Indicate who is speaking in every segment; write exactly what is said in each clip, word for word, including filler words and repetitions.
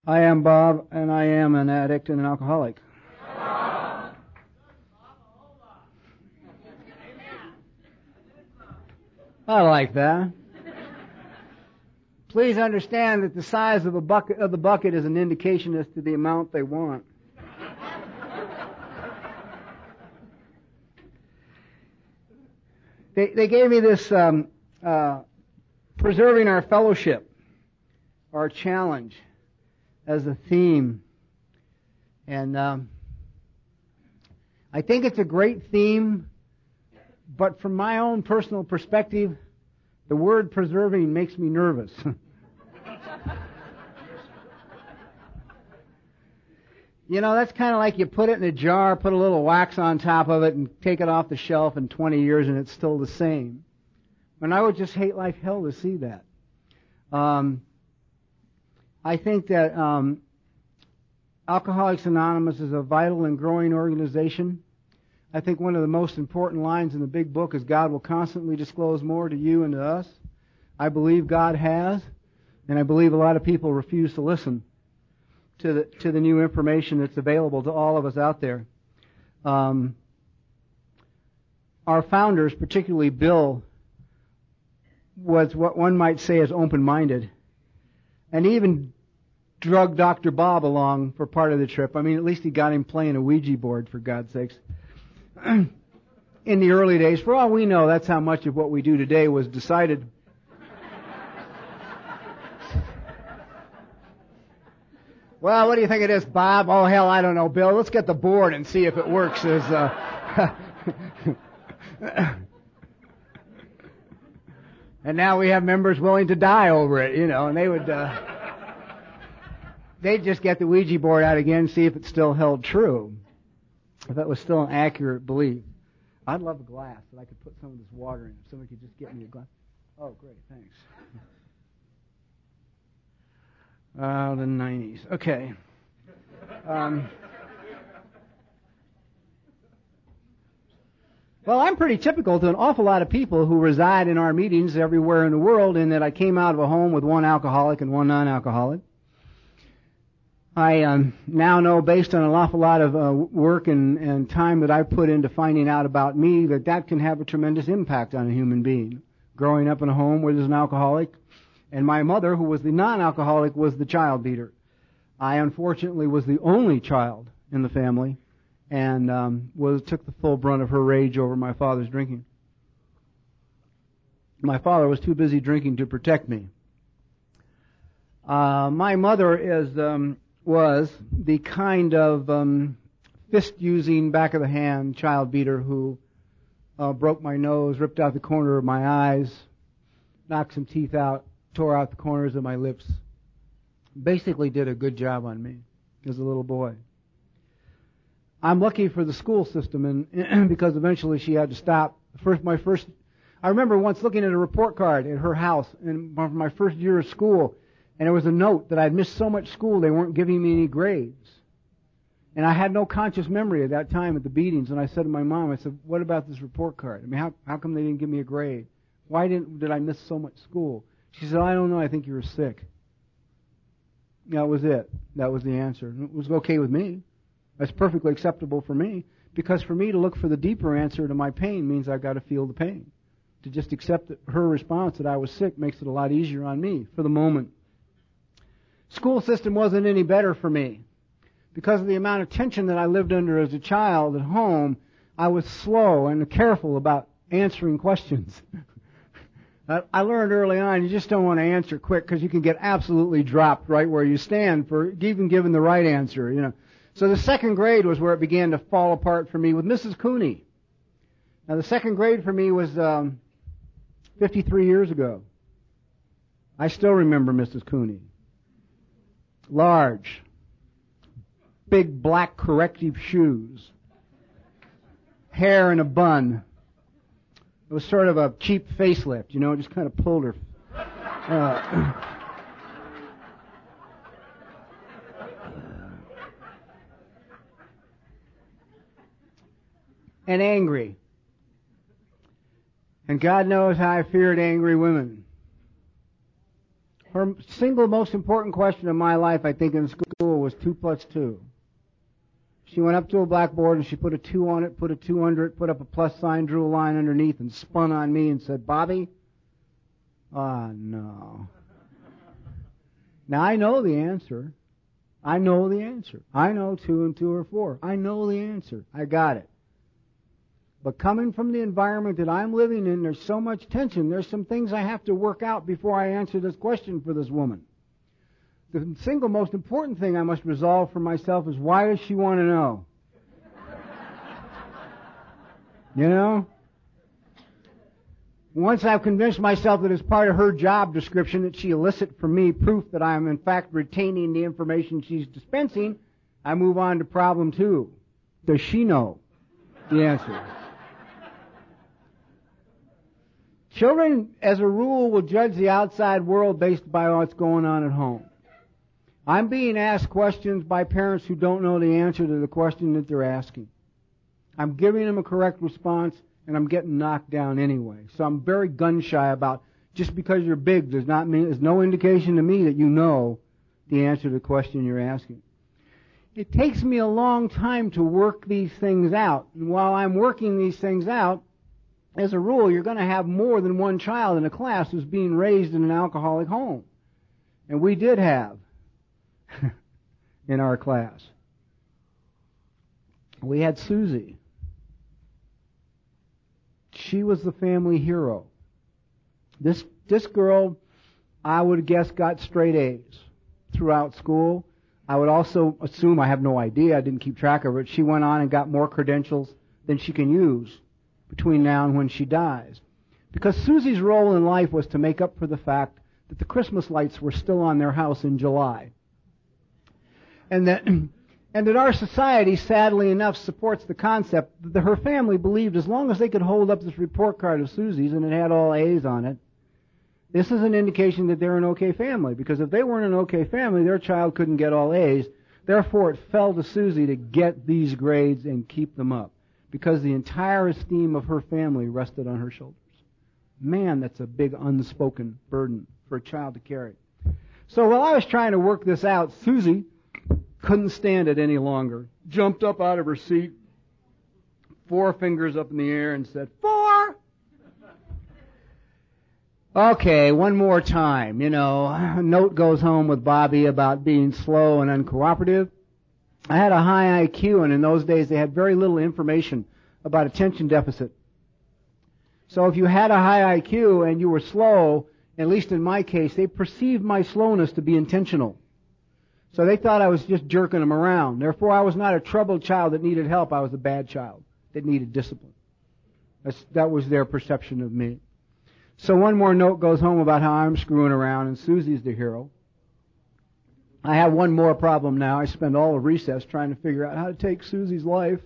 Speaker 1: I am Bob, and I am an addict and an alcoholic. I like that. Please understand that the size of a bucket of the bucket is an indication as to the amount they want. They they gave me this um, uh, preserving our fellowship, our challenge, as a theme, and um, I think it's a great theme. But from my own personal perspective, the word preserving makes me nervous. You know, that's kind of like you put it in a jar, put a little wax on top of it, and take it off the shelf in twenty years, and it's still the same. And I would just hate like hell to see that. Um, I think that um, Alcoholics Anonymous is a vital and growing organization. I think one of the most important lines in the big book is God will constantly disclose more to you and to us. I believe God has, and I believe a lot of people refuse to listen to the to the new information that's available to all of us out there. Um, our founders, particularly Bill, was what one might say is open-minded, and even drug Doctor Bob along for part of the trip. I mean, at least he got him playing a Ouija board, for God's sakes. In the early days, for all we know, that's how much of what we do today was decided. Well, what do you think it is, Bob? Oh, hell, I don't know, Bill. Let's get the board and see if it works. As, uh... And now we have members willing to die over it, you know, and they would, uh... they'd just get the Ouija board out again and see if it still held true. If that was still an accurate belief. I'd love a glass that I could put some of this water in. If somebody could just get me a glass. Oh, great, thanks. Uh, the nineties. Okay. Um, well, I'm pretty typical to an awful lot of people who reside in our meetings everywhere in the world, in that I came out of a home with one alcoholic and one non-alcoholic. I um, now know, based on an awful lot of uh, work and, and time that I put into finding out about me, that that can have a tremendous impact on a human being. Growing up in a home where there's an alcoholic, and my mother, who was the non-alcoholic, was the child beater. I unfortunately was the only child in the family, and um, was took the full brunt of her rage over my father's drinking. My father was too busy drinking to protect me. Uh, my mother is... Um, was the kind of um, fist-using, back-of-the-hand child beater who uh, broke my nose, ripped out the corner of my eyes, knocked some teeth out, tore out the corners of my lips. Basically did a good job on me as a little boy. I'm lucky for the school system, and because eventually she had to stop. First, my first, I remember once looking at a report card at her house in my first year of school. And there was a note that I'd missed so much school they weren't giving me any grades. And I had no conscious memory at that time at the beatings. And I said to my mom, I said, what about this report card? I mean, how how come they didn't give me a grade? Why didn't did I miss so much school? She said, I don't know, I think you were sick. That was it. That was the answer. It was okay with me. That's perfectly acceptable for me. Because for me to look for the deeper answer to my pain means I've got to feel the pain. To just accept her response that I was sick makes it a lot easier on me for the moment. School system wasn't any better for me. Because of the amount of tension that I lived under as a child at home, I was slow and careful about answering questions. I learned early on, you just don't want to answer quick because you can get absolutely dropped right where you stand for even giving the right answer, you know. So the second grade was where it began to fall apart for me with Missus Cooney. Now the second grade for me was um, fifty-three years ago. I still remember Missus Cooney. Large, big black corrective shoes, hair in a bun. It was sort of a cheap facelift, you know, it just kind of pulled her. Uh, and angry. And God knows how I feared angry women. Her single most important question in my life, I think, in school was two plus two. She went up to a blackboard and she put a two on it, put a two under it, put up a plus sign, drew a line underneath, and spun on me and said, Bobby, ah, no. Now, I know the answer. I know the answer. I know two and two are four. I know the answer. I got it. But coming from the environment that I'm living in, there's so much tension. There's some things I have to work out before I answer this question for this woman. The single most important thing I must resolve for myself is, why does she want to know? You know? Once I've convinced myself that it's part of her job description that she elicit from me proof that I am in fact retaining the information she's dispensing, I move on to problem two. Does she know the answer? Children, as a rule, will judge the outside world based by what's going on at home. I'm being asked questions by parents who don't know the answer to the question that they're asking. I'm giving them a correct response, and I'm getting knocked down anyway. So I'm very gun-shy about, just because you're big does not mean, there's no indication to me that you know the answer to the question you're asking. It takes me a long time to work these things out. And while I'm working these things out, as a rule, you're going to have more than one child in a class who's being raised in an alcoholic home. And we did have in our class. We had Susie. She was the family hero. This this girl, I would guess, got straight A's throughout school. I would also assume, I have no idea, I didn't keep track of it, she went on and got more credentials than she can use between now and when she dies. Because Susie's role in life was to make up for the fact that the Christmas lights were still on their house in July. And that, and that our society, sadly enough, supports the concept that her family believed as long as they could hold up this report card of Susie's and it had all A's on it, this is an indication that they're an okay family. Because if they weren't an okay family, their child couldn't get all A's. Therefore, it fell to Susie to get these grades and keep them up. Because the entire esteem of her family rested on her shoulders. Man, that's a big unspoken burden for a child to carry. So while I was trying to work this out, Susie couldn't stand it any longer. Jumped up out of her seat, four fingers up in the air, and said, Four! Okay, one more time. You know, a note goes home with Bobby about being slow and uncooperative. I had a high I Q, and in those days they had very little information about attention deficit. So if you had a high I Q and you were slow, at least in my case, they perceived my slowness to be intentional. So they thought I was just jerking them around. Therefore, I was not a troubled child that needed help. I was a bad child that needed discipline. That's, that was their perception of me. So one more note goes home about how I'm screwing around, and Susie's the hero. I have one more problem now. I spend all of recess trying to figure out how to take Susie's life.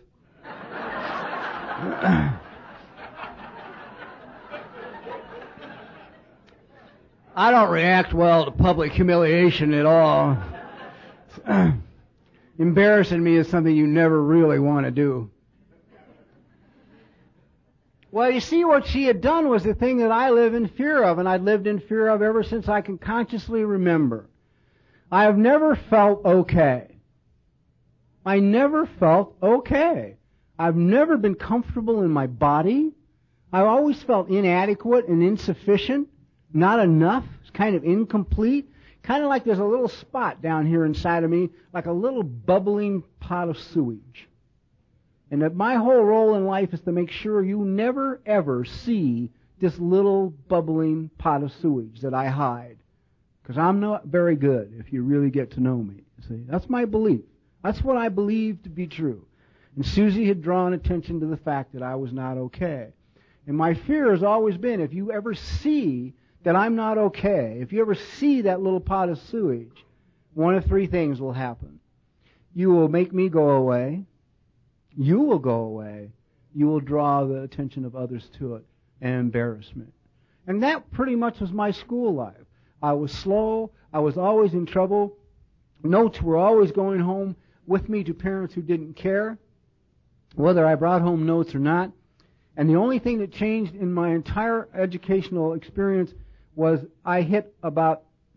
Speaker 1: I don't react well to public humiliation at all. Embarrassing me is something you never really want to do. Well, you see, what she had done was the thing that I live in fear of, and I'd lived in fear of ever since I can consciously remember. I have never felt okay. I never felt okay. I've never been comfortable in my body. I've always felt inadequate and insufficient, not enough, kind of incomplete. Kind of like there's a little spot down here inside of me, like a little bubbling pot of sewage. And that my whole role in life is to make sure you never, ever see this little bubbling pot of sewage that I hide. Because I'm not very good if you really get to know me. See, that's my belief. That's what I believe to be true. And Susie had drawn attention to the fact that I was not okay. And my fear has always been, if you ever see that I'm not okay, if you ever see that little pot of sewage, one of three things will happen. You will make me go away. You will go away. You will draw the attention of others to it and embarrass me. And that pretty much was my school life. I was slow. I was always in trouble. Notes were always going home with me to parents who didn't care whether I brought home notes or not. And the only thing that changed in my entire educational experience was I hit about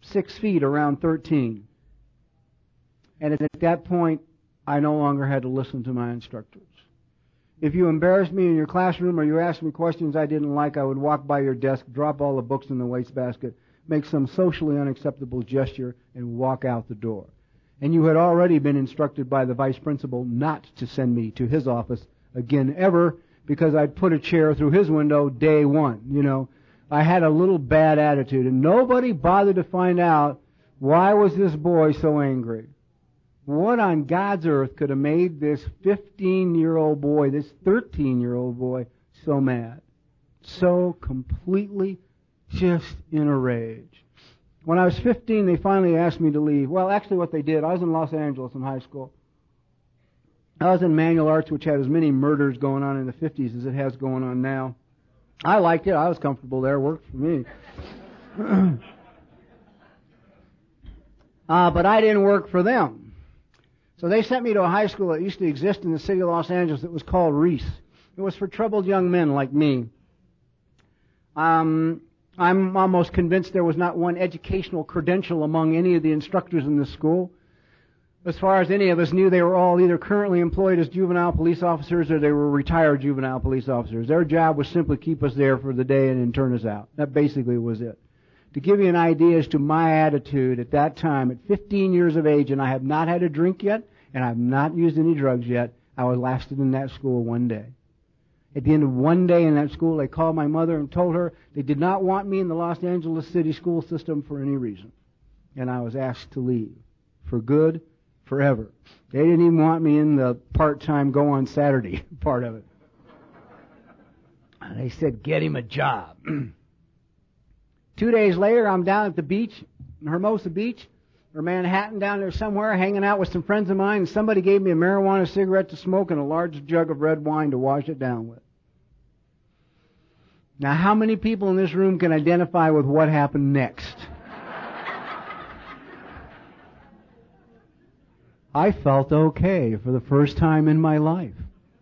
Speaker 1: six feet, around thirteen. And at that point, I no longer had to listen to my instructors. If you embarrassed me in your classroom or you asked me questions I didn't like, I would walk by your desk, drop all the books in the wastebasket, make some socially unacceptable gesture, and walk out the door. And you had already been instructed by the vice principal not to send me to his office again ever, because I'd put a chair through his window day one. You know, I had a little bad attitude, and nobody bothered to find out why was this boy so angry. What on God's earth could have made this fifteen-year-old boy, this thirteen-year-old boy, so mad? So completely just in a rage. When I was fifteen, they finally asked me to leave. Well, actually what they did, I was in Los Angeles in high school. I was in manual arts, which had as many murders going on in the fifties as it has going on now. I liked it. I was comfortable there. It worked for me. uh, but I didn't work for them. So they sent me to a high school that used to exist in the city of Los Angeles that was called Reese. It was for troubled young men like me. Um, I'm almost convinced there was not one educational credential among any of the instructors in this school. As far as any of us knew, they were all either currently employed as juvenile police officers or they were retired juvenile police officers. Their job was simply keep us there for the day and then turn us out. That basically was it. To give you an idea as to my attitude at that time, at fifteen years of age, and I have not had a drink yet, and I have not used any drugs yet, I was lasted in that school one day. At the end of one day in that school, they called my mother and told her they did not want me in the Los Angeles City school system for any reason. And I was asked to leave. For good, forever. They didn't even want me in the part-time go on Saturday part of it. And they said, get him a job. Two days later, I'm down at the beach, Hermosa Beach, or Manhattan, down there somewhere, hanging out with some friends of mine, and somebody gave me a marijuana cigarette to smoke and a large jug of red wine to wash it down with. Now, how many people in this room can identify with what happened next? I felt okay for the first time in my life.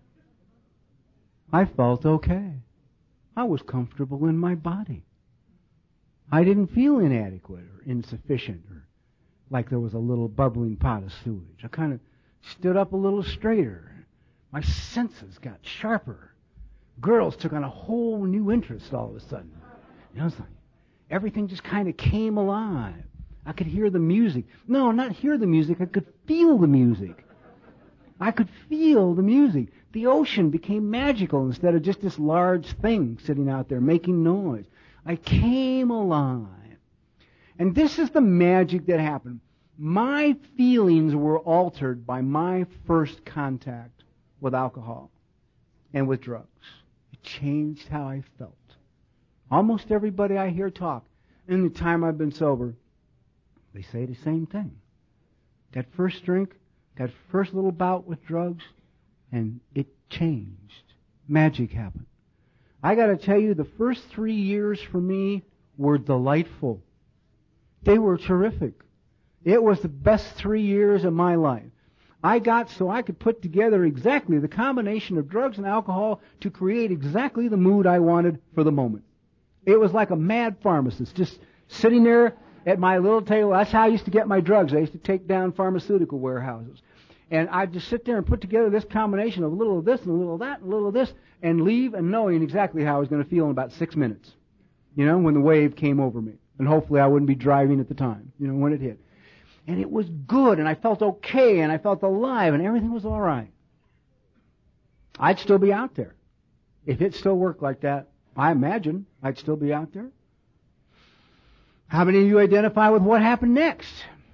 Speaker 1: I felt okay. I was comfortable in my body. I didn't feel inadequate or insufficient or like there was a little bubbling pot of sewage. I kind of stood up a little straighter. My senses got sharper. Girls took on a whole new interest all of a sudden. You know, it's like everything just kind of came alive. I could hear the music. No, not hear the music. I could feel the music. I could feel the music. The ocean became magical instead of just this large thing sitting out there making noise. I came alive. And this is the magic that happened. My feelings were altered by my first contact with alcohol and with drugs. It changed how I felt. Almost everybody I hear talk in the time I've been sober, they say the same thing. That first drink, that first little bout with drugs, and it changed. Magic happened. I got to tell you, the first three years for me were delightful. They were terrific. It was the best three years of my life. I got so I could put together exactly the combination of drugs and alcohol to create exactly the mood I wanted for the moment. It was like a mad pharmacist just sitting there at my little table. That's how I used to get my drugs. I used to take down pharmaceutical warehouses. And I'd just sit there and put together this combination of a little of this and a little of that and a little of this and leave and knowing exactly how I was going to feel in about six minutes, you know, when the wave came over me. And hopefully I wouldn't be driving at the time, you know, when it hit. And it was good, and I felt okay, and I felt alive, and everything was all right. I'd still be out there. If it still worked like that, I imagine I'd still be out there. How many of you identify with what happened next?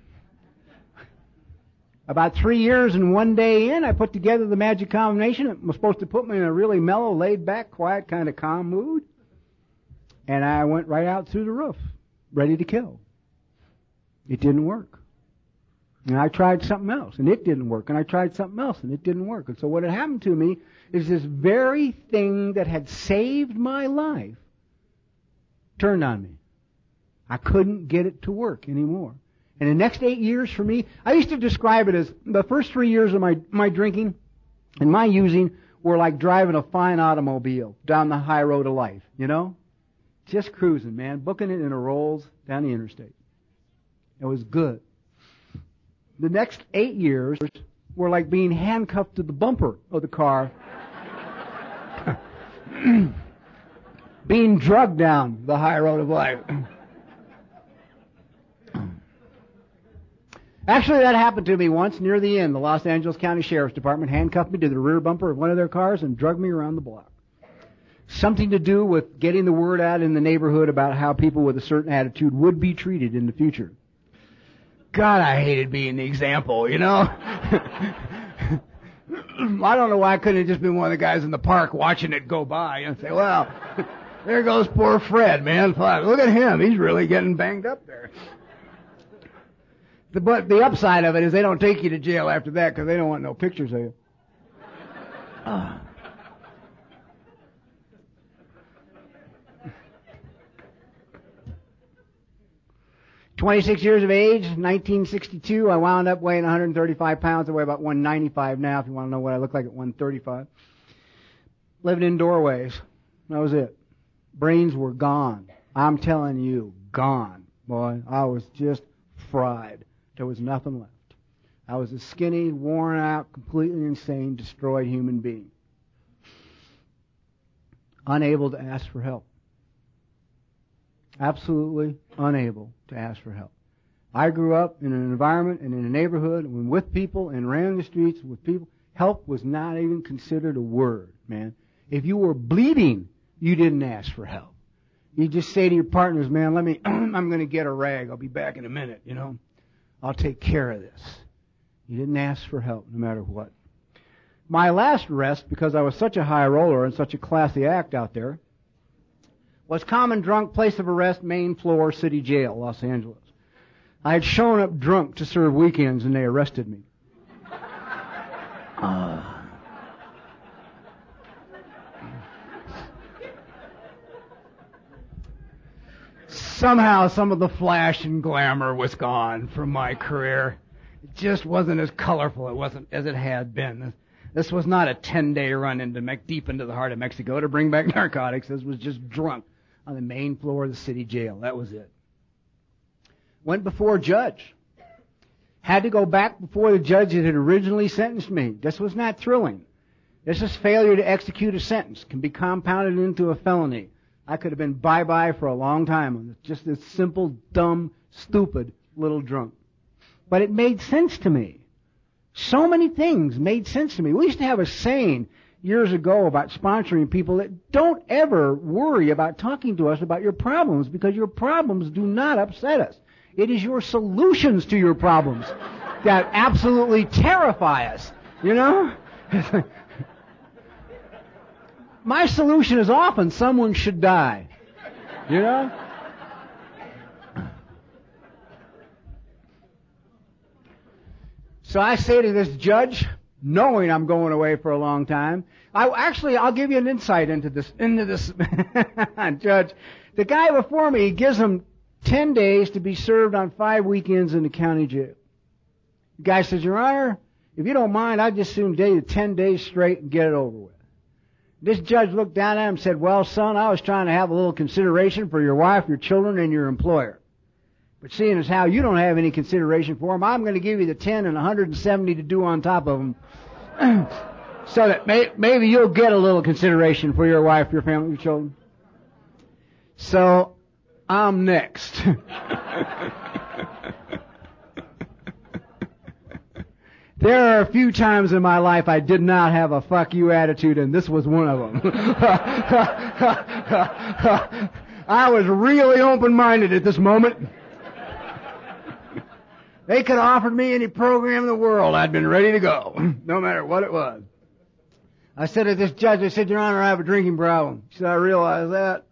Speaker 1: About three years and one day in, I put together the magic combination. It was supposed to put me in a really mellow, laid-back, quiet, kind of calm mood. And I went right out through the roof, ready to kill. It didn't work. And I tried something else, and it didn't work. And I tried something else, and it didn't work. And so what had happened to me is this very thing that had saved my life turned on me. I couldn't get it to work anymore. And the next eight years for me, I used to describe it as the first three years of my, my drinking and my using were like driving a fine automobile down the high road of life, you know? Just cruising, man, booking it in a Rolls down the interstate. It was good. The next eight years were like being handcuffed to the bumper of the car, being drugged down the high road of life. Actually, that happened to me once near the end. The Los Angeles County Sheriff's Department handcuffed me to the rear bumper of one of their cars and drugged me around the block. Something to do with getting the word out in the neighborhood about how people with a certain attitude would be treated in the future. God, I hated being the example, you know? I don't know why I couldn't have just been one of the guys in the park watching it go by and say, well, there goes poor Fred, man. Look at him. He's really getting banged up there. The, but the upside of it is they don't take you to jail after that because they don't want no pictures of you. Oh. twenty-six years of age, nineteen sixty-two. I wound up weighing one hundred thirty-five pounds. I weigh about one ninety-five now, if you want to know what I look like at one thirty-five. Living in doorways. That was it. Brains were gone. I'm telling you, gone. Boy, I was just fried. There was nothing left. I was a skinny, worn out, completely insane, destroyed human being. Unable to ask for help. Absolutely unable to ask for help. I grew up in an environment and in a neighborhood and with people and ran the streets with people. Help was not even considered a word, man. If you were bleeding, you didn't ask for help. You just say to your partners, man, let me, I'm going to get a rag. I'll be back in a minute, you know. I'll take care of this. You didn't ask for help no matter what. My last arrest, because I was such a high roller and such a classy act out there, was common drunk, place of arrest, main floor, city jail, Los Angeles. I had shown up drunk to serve weekends and they arrested me. Uh, somehow some of the flash and glamour was gone from my career. It just wasn't as colorful it wasn't as it had been. This was not a ten-day run into deep into the heart of Mexico to bring back narcotics. This was just drunk on the main floor of the city jail. That was it. Went before a judge. Had to go back before the judge that had originally sentenced me. This was not thrilling. This is failure to execute a sentence. Can be compounded into a felony. I could have been bye-bye for a long time on just this simple, dumb, stupid little drunk. But it made sense to me. So many things made sense to me. We used to have a saying years ago about sponsoring people that don't ever worry about talking to us about your problems because your problems do not upset us. It is your solutions to your problems that absolutely terrify us, you know? My solution is often someone should die, you know? So I say to this judge, knowing I'm going away for a long time, I actually I'll give you an insight into this into this judge. The guy before me gives him ten days to be served on five weekends in the county jail. The guy says, Your Honor, if you don't mind, I'd just soon do you ten days straight and get it over with. This judge looked down at him and said, Well, son, I was trying to have a little consideration for your wife, your children, and your employer. But seeing as how you don't have any consideration for them, I'm going to give you the ten and one hundred seventy to do on top of them so that may, maybe you'll get a little consideration for your wife, your family, your children. So I'm next. There are a few times in my life I did not have a fuck you attitude, and this was one of them. I was really open-minded at this moment. They could have offered me any program in the world. I'd been ready to go, no matter what it was. I said to this judge, I said, Your Honor, I have a drinking problem. She said, I realize that.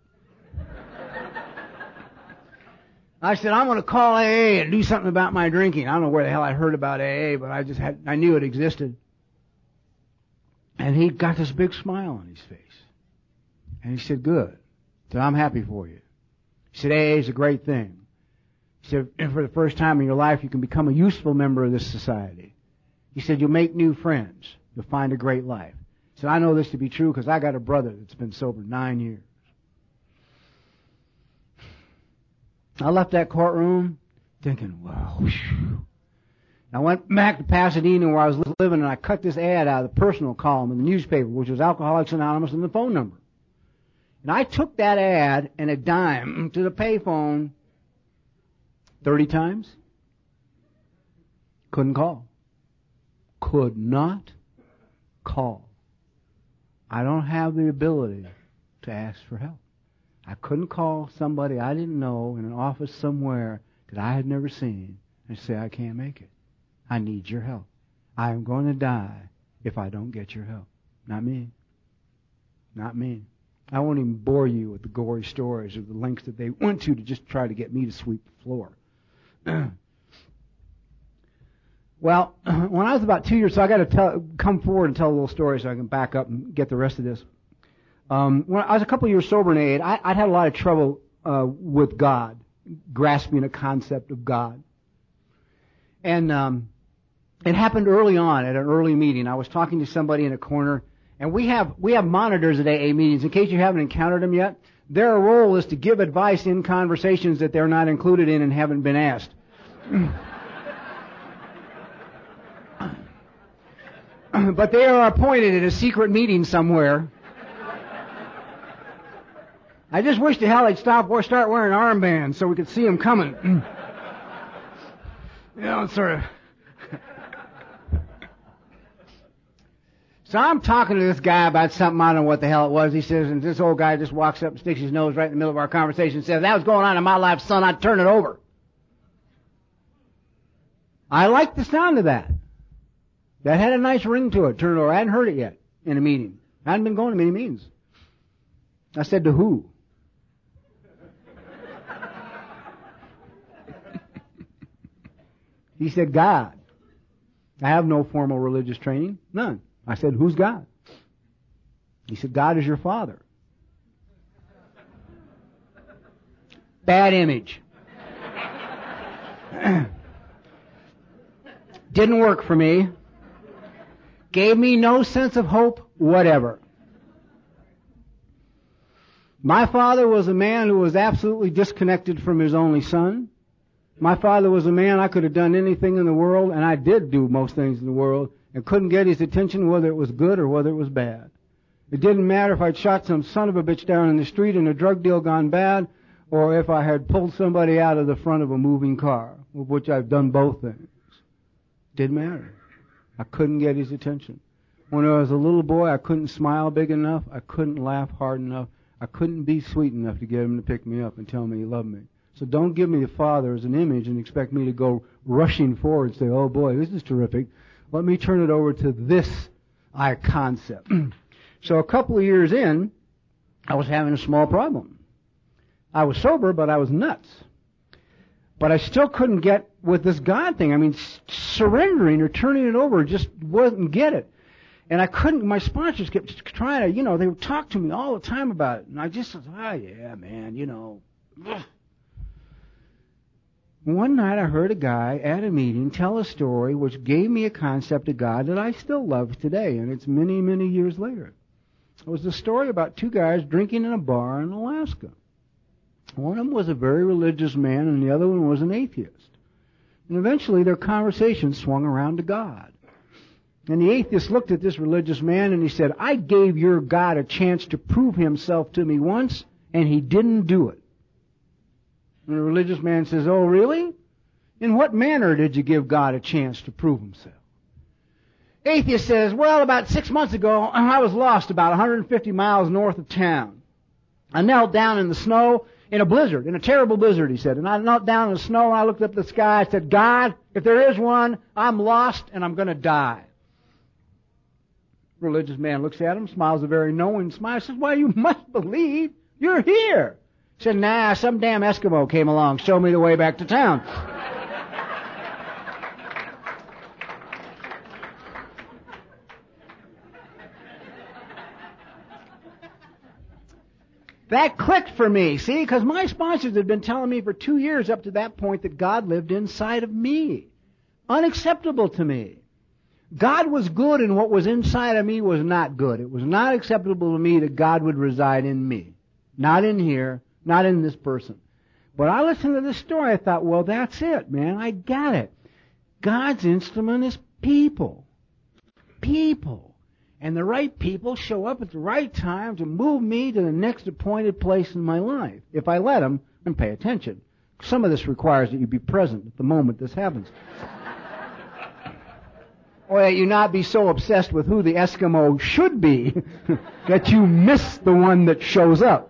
Speaker 1: I said, I'm going to call A A and do something about my drinking. I don't know where the hell I heard about A A, but I just had, I knew it existed. And he got this big smile on his face. And he said, good. He said, I'm happy for you. He said, A A is a great thing. He said, and for the first time in your life, you can become a useful member of this society. He said, you'll make new friends. You'll find a great life. He said, I know this to be true because I got a brother that's been sober nine years. I left that courtroom thinking, wow. Whew. I went back to Pasadena where I was living, and I cut this ad out of the personal column in the newspaper, which was Alcoholics Anonymous, and the phone number. And I took that ad and a dime to the payphone thirty times. Couldn't call. Could not call. I don't have the ability to ask for help. I couldn't call somebody I didn't know in an office somewhere that I had never seen and say, I can't make it. I need your help. I am going to die if I don't get your help. Not me. Not me. I won't even bore you with the gory stories or the lengths that they went to to just try to get me to sweep the floor. Well, when I was about two years, so I got to tell, come forward and tell a little story so I can back up and get the rest of this. Um, when I was a couple of years sober and eight, I, I'd had a lot of trouble uh, with God, grasping a concept of God. And um, it happened early on at an early meeting. I was talking to somebody in a corner, and we have we have monitors at A A meetings. In case you haven't encountered them yet, their role is to give advice in conversations that they're not included in and haven't been asked. But they are appointed at a secret meeting somewhere. I just wish to hell they'd stop or start wearing armbands so we could see them coming. You know, sort of. So I'm talking to this guy about something, I don't know what the hell it was. He says, and this old guy just walks up and sticks his nose right in the middle of our conversation and says, that was going on in my life, son, I'd turn it over. I liked the sound of that. That had a nice ring to it, turn it over. I hadn't heard it yet in a meeting. I hadn't been going to many meetings. I said, to who? He said, God. I have no formal religious training. None. I said, who's God? He said, God is your father. Bad image. Didn't work for me. Gave me no sense of hope whatever. My father was a man who was absolutely disconnected from his only son. My father was a man I could have done anything in the world, and I did do most things in the world, and couldn't get his attention whether it was good or whether it was bad. It didn't matter if I'd shot some son of a bitch down in the street in a drug deal gone bad, or if I had pulled somebody out of the front of a moving car, of which I've done both things. Didn't matter. I couldn't get his attention. When I was a little boy, I couldn't smile big enough. I couldn't laugh hard enough. I couldn't be sweet enough to get him to pick me up and tell me he loved me. So don't give me a father as an image and expect me to go rushing forward and say, oh boy, this is terrific. Let me turn it over to this I concept. So a couple of years in, I was having a small problem. I was sober, but I was nuts. But I still couldn't get with this God thing. I mean, surrendering or turning it over just wouldn't get it. And I couldn't, my sponsors kept trying to, you know, they would talk to me all the time about it. And I just said, oh yeah, man, you know. Ugh. One night I heard a guy at a meeting tell a story which gave me a concept of God that I still love today, and it's many, many years later. It was a story about two guys drinking in a bar in Alaska. One of them was a very religious man, and the other one was an atheist. And eventually their conversation swung around to God. And the atheist looked at this religious man and he said, I gave your God a chance to prove himself to me once, and he didn't do it. And the religious man says, oh, really? In what manner did you give God a chance to prove himself? Atheist says, well, about six months ago, I was lost about one hundred fifty miles north of town. I knelt down in the snow in a blizzard, in a terrible blizzard, he said. And I knelt down in the snow, and I looked up at the sky. I said, God, if there is one, I'm lost and I'm going to die. The religious man looks at him, smiles a very knowing smile, says, well, you must believe you're here. He said, nah, some damn Eskimo came along, showed me the way back to town. That clicked for me, see, because my sponsors had been telling me for two years up to that point that God lived inside of me. Unacceptable to me. God was good, and what was inside of me was not good. It was not acceptable to me that God would reside in me. Not in here, not in this person. But I listened to this story, I thought, well, that's it, man. I got it. God's instrument is people. People. And the right people show up at the right time to move me to the next appointed place in my life, if I let them and pay attention. Some of this requires that you be present at the moment this happens. Or that you not be so obsessed with who the Eskimo should be that you miss the one that shows up.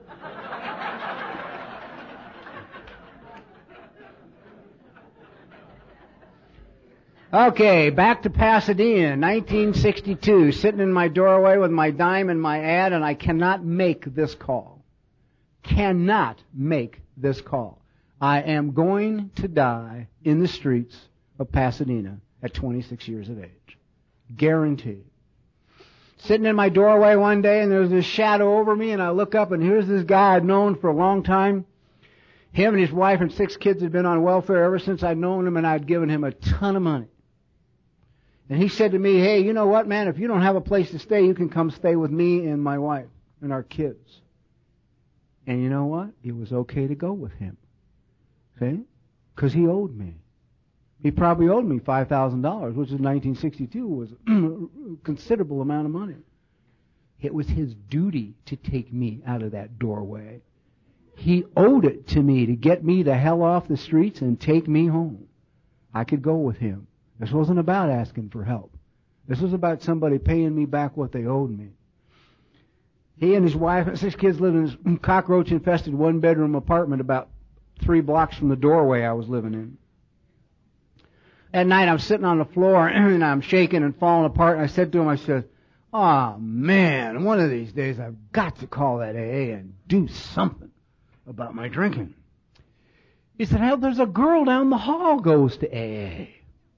Speaker 1: Okay, back to Pasadena, nineteen sixty-two, sitting in my doorway with my dime and my ad, and I cannot make this call. Cannot make this call. I am going to die in the streets of Pasadena at twenty-six years of age. Guaranteed. Sitting in my doorway one day, and there's this shadow over me, and I look up, and here's this guy I'd known for a long time. Him and his wife and six kids had been on welfare ever since I'd known him, and I'd given him a ton of money. And he said to me, hey, you know what, man, if you don't have a place to stay, you can come stay with me and my wife and our kids. And you know what? It was okay to go with him. See? Because he owed me. He probably owed me five thousand dollars, which in nineteen sixty-two was a considerable amount of money. It was his duty to take me out of that doorway. He owed it to me to get me the hell off the streets and take me home. I could go with him. This wasn't about asking for help. This was about somebody paying me back what they owed me. He and his wife and six kids lived in this cockroach-infested one-bedroom apartment about three blocks from the doorway I was living in. At night, I'm sitting on the floor, and I'm shaking and falling apart, and I said to him, I said, oh, man, one of these days I've got to call that A A and do something about my drinking. He said, hell, there's a girl down the hall goes to A A.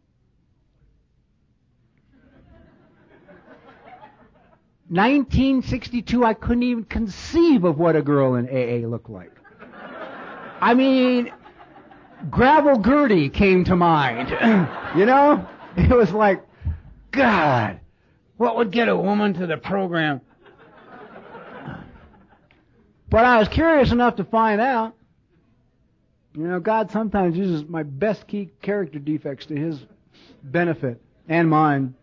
Speaker 1: nineteen sixty-two, I couldn't even conceive of what a girl in A A looked like. I mean, Gravel Gertie came to mind. You know? It was like, God, what would get a woman to the program? But I was curious enough to find out. You know, God sometimes uses my best key character defects to His benefit and mine.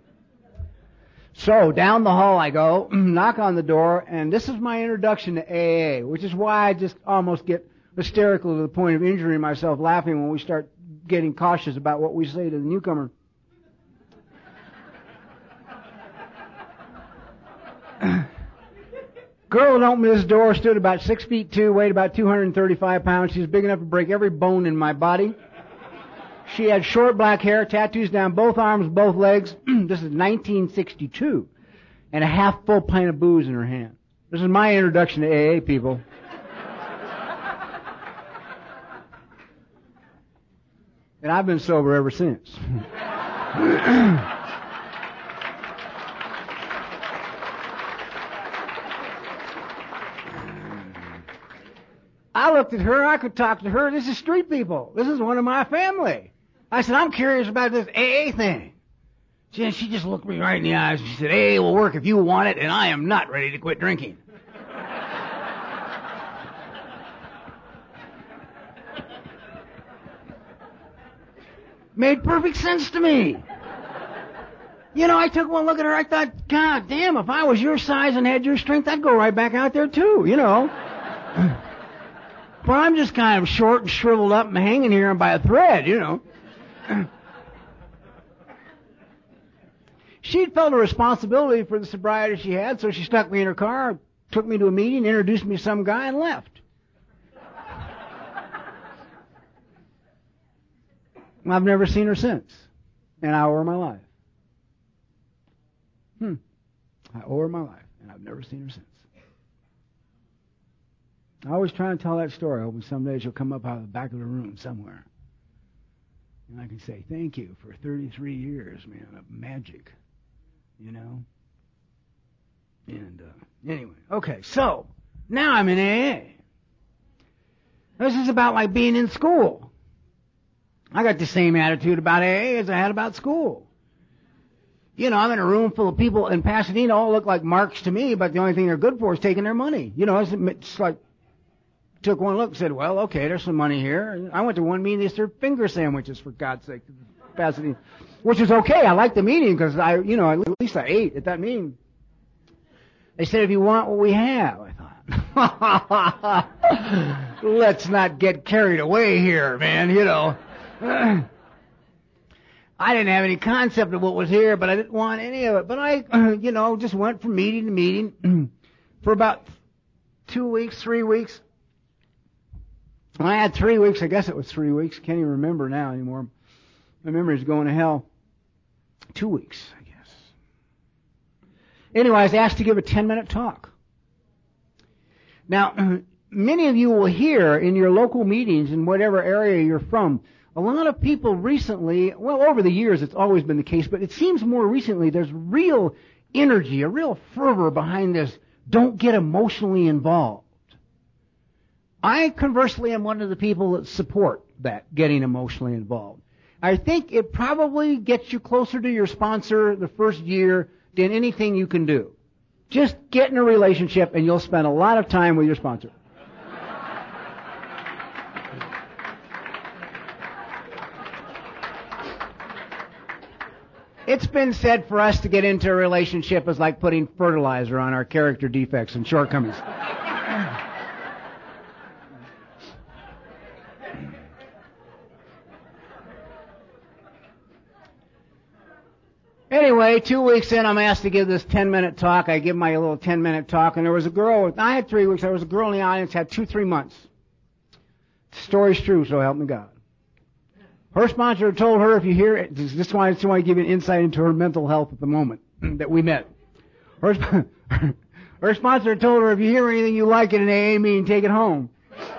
Speaker 1: So, down the hall I go, knock on the door, and this is my introduction to A A, which is why I just almost get hysterical to the point of injuring myself laughing when we start getting cautious about what we say to the newcomer. Girl that opened this door stood about six feet two, weighed about two hundred thirty-five pounds. She was big enough to break every bone in my body. She had short black hair, tattoos down both arms, both legs. This is nineteen sixty-two. And a half full pint of booze in her hand. This is my introduction to A A, people. And I've been sober ever since. I looked at her, I could talk to her. This is street people. This is one of my family. I said, I'm curious about this A A thing. She, she just looked me right in the eyes and she said, A A will work if you want it, and I am not ready to quit drinking. Made perfect sense to me. You know, I took one look at her, I thought, God damn, if I was your size and had your strength, I'd go right back out there too, you know. But I'm just kind of short and shriveled up and hanging here by a thread, you know. She'd felt a responsibility for the sobriety she had, so she stuck me in her car, took me to a meeting, introduced me to some guy, and left. I've never seen her since, and I owe her my life. Hmm. I owe her my life, and I've never seen her since. I always try and tell that story, hoping someday she'll come up out of the back of the room somewhere. And I can say, thank you for thirty-three years, man, of magic. You know? And, uh, anyway. Okay, so, now I'm in A A. This is about like being in school. I got the same attitude about A A as I had about school. You know, I'm in a room full of people in Pasadena, all look like marks to me, but the only thing they're good for is taking their money. You know, it's, it's like, took one look and said, well, okay, there's some money here. And I went to one meeting, they served finger sandwiches, for God's sake, Pasadena, which is okay. I liked the meeting because I, you know, at least I ate at that meeting. They said, if you want what we have, I thought, let's not get carried away here, man, you know. I didn't have any concept of what was here, but I didn't want any of it. But I, you know, just went from meeting to meeting for about two weeks, three weeks. I had three weeks. I guess it was three weeks. Can't even remember now anymore. My memory's going to hell. Two weeks, I guess. Anyway, I was asked to give a ten-minute talk. Now, many of you will hear in your local meetings in whatever area you're from, a lot of people recently, well, over the years it's always been the case, but it seems more recently there's real energy, a real fervor behind this, don't get emotionally involved. I, conversely, am one of the people that support that, getting emotionally involved. I think it probably gets you closer to your sponsor the first year than anything you can do. Just get in a relationship and you'll spend a lot of time with your sponsor. It's been said for us to get into a relationship is like putting fertilizer on our character defects and shortcomings. Anyway, two weeks in, I'm asked to give this ten-minute talk. I give my little ten-minute talk, and there was a girl. I had three weeks. There was a girl in the audience had two, three months. The story's true, so help me God. Her sponsor told her, if you hear it, this is why I just want to give you an insight into her mental health at the moment that we met. Her, her sponsor told her, if you hear anything you like at an A A meeting, take it home.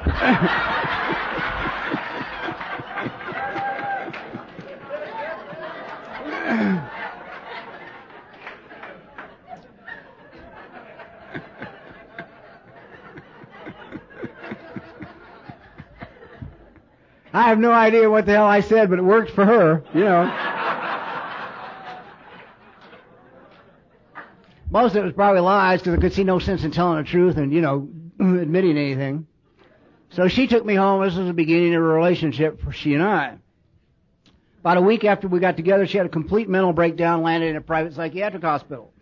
Speaker 1: I have no idea what the hell I said, but it worked for her, you know. Most of it was probably lies because I could see no sense in telling the truth and, you know, admitting anything. So she took me home. This was the beginning of a relationship for she and I. About a week after we got together, she had a complete mental breakdown, landed in a private psychiatric hospital.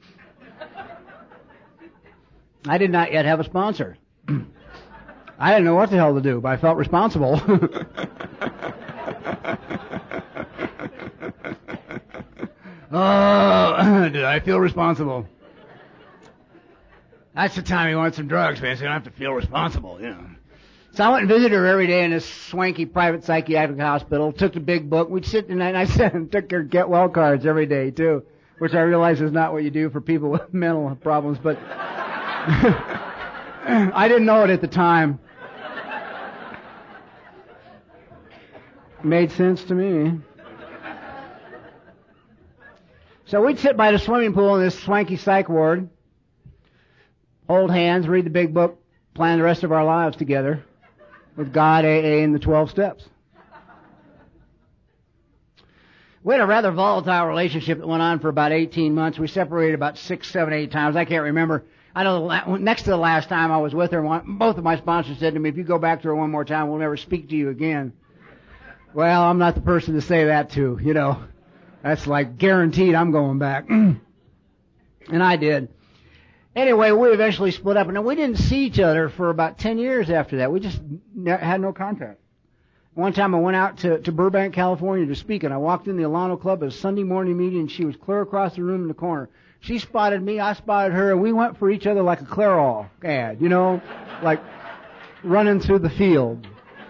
Speaker 1: I did not yet have a sponsor. I didn't know what the hell to do, but I felt responsible. Oh, did I feel responsible? That's the time you want some drugs, man, so you don't have to feel responsible, you know. So I went and visited her every day in this swanky private psychiatric hospital, took the big book. We'd sit and I said, and took her get well cards every day, too, which I realize is not what you do for people with mental problems, but I didn't know it at the time. Made sense to me. So we'd sit by the swimming pool in this swanky psych ward, hold hands, read the big book, plan the rest of our lives together with God, A A, and the twelve steps. We had a rather volatile relationship that went on for about eighteen months. We separated about six, seven, eight times. I can't remember. I know the la- next to the last time I was with her, one, both of my sponsors said to me, if you go back to her one more time, we'll never speak to you again. Well, I'm not the person to say that to, you know. That's like guaranteed I'm going back. And I did. Anyway, we eventually split up, and we didn't see each other for about ten years after that. We just ne- had no contact. One time I went out to, to Burbank, California to speak, and I walked in the Alano Club at a Sunday morning meeting, and she was clear across the room in the corner. She spotted me, I spotted her, and we went for each other like a Clairol ad, you know, like running through the field.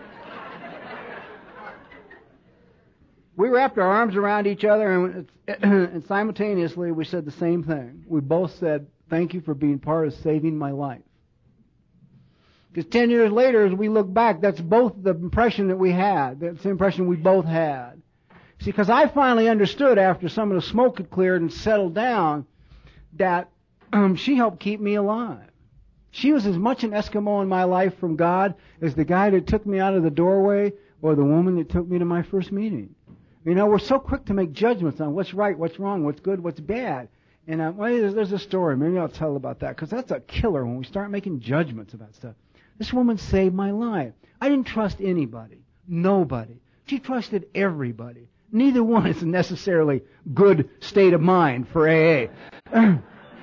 Speaker 1: We wrapped our arms around each other, and, and simultaneously we said the same thing. We both said, thank you for being part of saving my life. Because ten years later, as we look back, that's both the impression that we had. That's the impression we both had. See, because I finally understood after some of the smoke had cleared and settled down that um, she helped keep me alive. She was as much an Eskimo in my life from God as the guy that took me out of the doorway or the woman that took me to my first meeting. You know, we're so quick to make judgments on what's right, what's wrong, what's good, what's bad. And uh, well, there's, there's a story. Maybe I'll tell about that, because that's a killer when we start making judgments about stuff. This woman saved my life. I didn't trust anybody. Nobody. She trusted everybody. Neither one is a necessarily good state of mind for A A.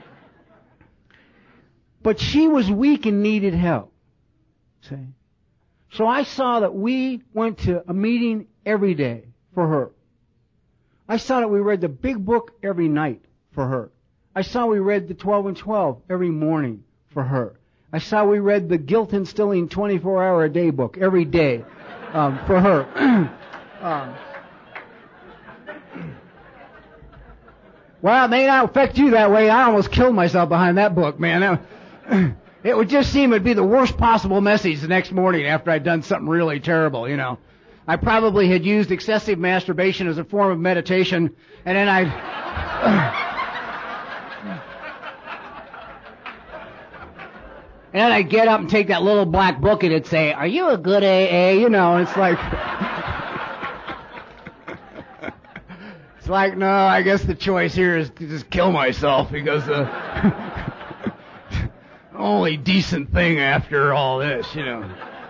Speaker 1: But she was weak and needed help. See? So I saw that we went to a meeting every day for her. I saw that we read the big book every night for her. I saw we read the twelve and twelve every morning for her. I saw we read the guilt-instilling twenty-four hour a day book every day um, for her. um, well, it may not affect you that way. I almost killed myself behind that book, man. It would just seem it would be the worst possible message the next morning after I'd done something really terrible, you know. I probably had used excessive masturbation as a form of meditation, and then I'd... and then I'd get up and take that little black book and it'd say, "Are you a good A A?" You know, and it's like... it's like, no, I guess the choice here is to just kill myself because... Uh, only decent thing after all this, you know.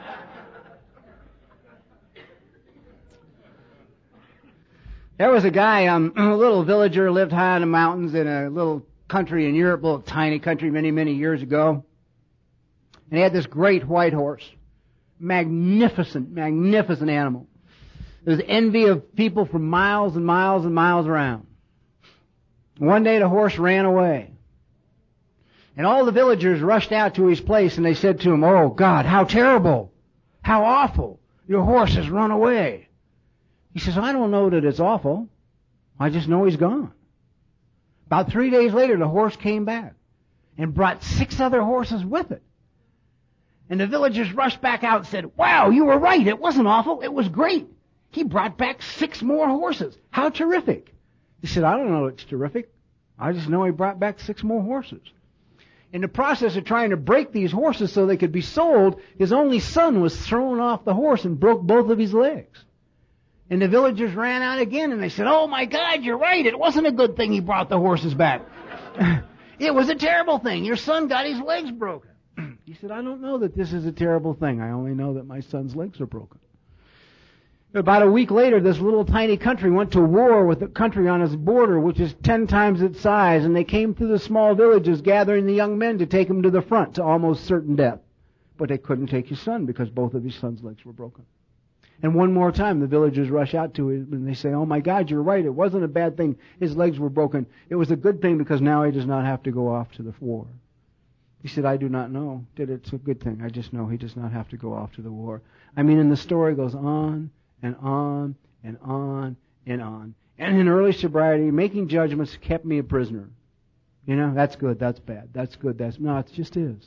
Speaker 1: There was a guy, um, a little villager, lived high in the mountains in a little country in Europe, a little tiny country many, many years ago. And he had this great white horse. Magnificent, magnificent animal. It was envy of people for miles and miles and miles around. One day the horse ran away. And all the villagers rushed out to his place and they said to him, "Oh God, how terrible! How awful! Your horse has run away." He says, "I don't know that it's awful. I just know he's gone." About three days later, the horse came back and brought six other horses with it. And the villagers rushed back out and said, "Wow, you were right. It wasn't awful. It was great. He brought back six more horses. How terrific." He said, "I don't know it's terrific. I just know he brought back six more horses." In the process of trying to break these horses so they could be sold, his only son was thrown off the horse and broke both of his legs. And the villagers ran out again and they said, "Oh my God, you're right. It wasn't a good thing he brought the horses back. It was a terrible thing. Your son got his legs broken." He said, "I don't know that this is a terrible thing. I only know that my son's legs are broken." About a week later, this little tiny country went to war with a country on its border, which is ten times its size, and they came through the small villages gathering the young men to take them to the front to almost certain death. But they couldn't take his son because both of his son's legs were broken. And one more time, the villagers rush out to him and they say, "Oh my God, you're right. It wasn't a bad thing. His legs were broken. It was a good thing because now he does not have to go off to the war." He said, "I do not know that it's a good thing. I just know he does not have to go off to the war." I mean, and the story goes on and on and on and on. And in early sobriety, making judgments kept me a prisoner. You know, that's good, that's bad, that's good, that's... No, it just is.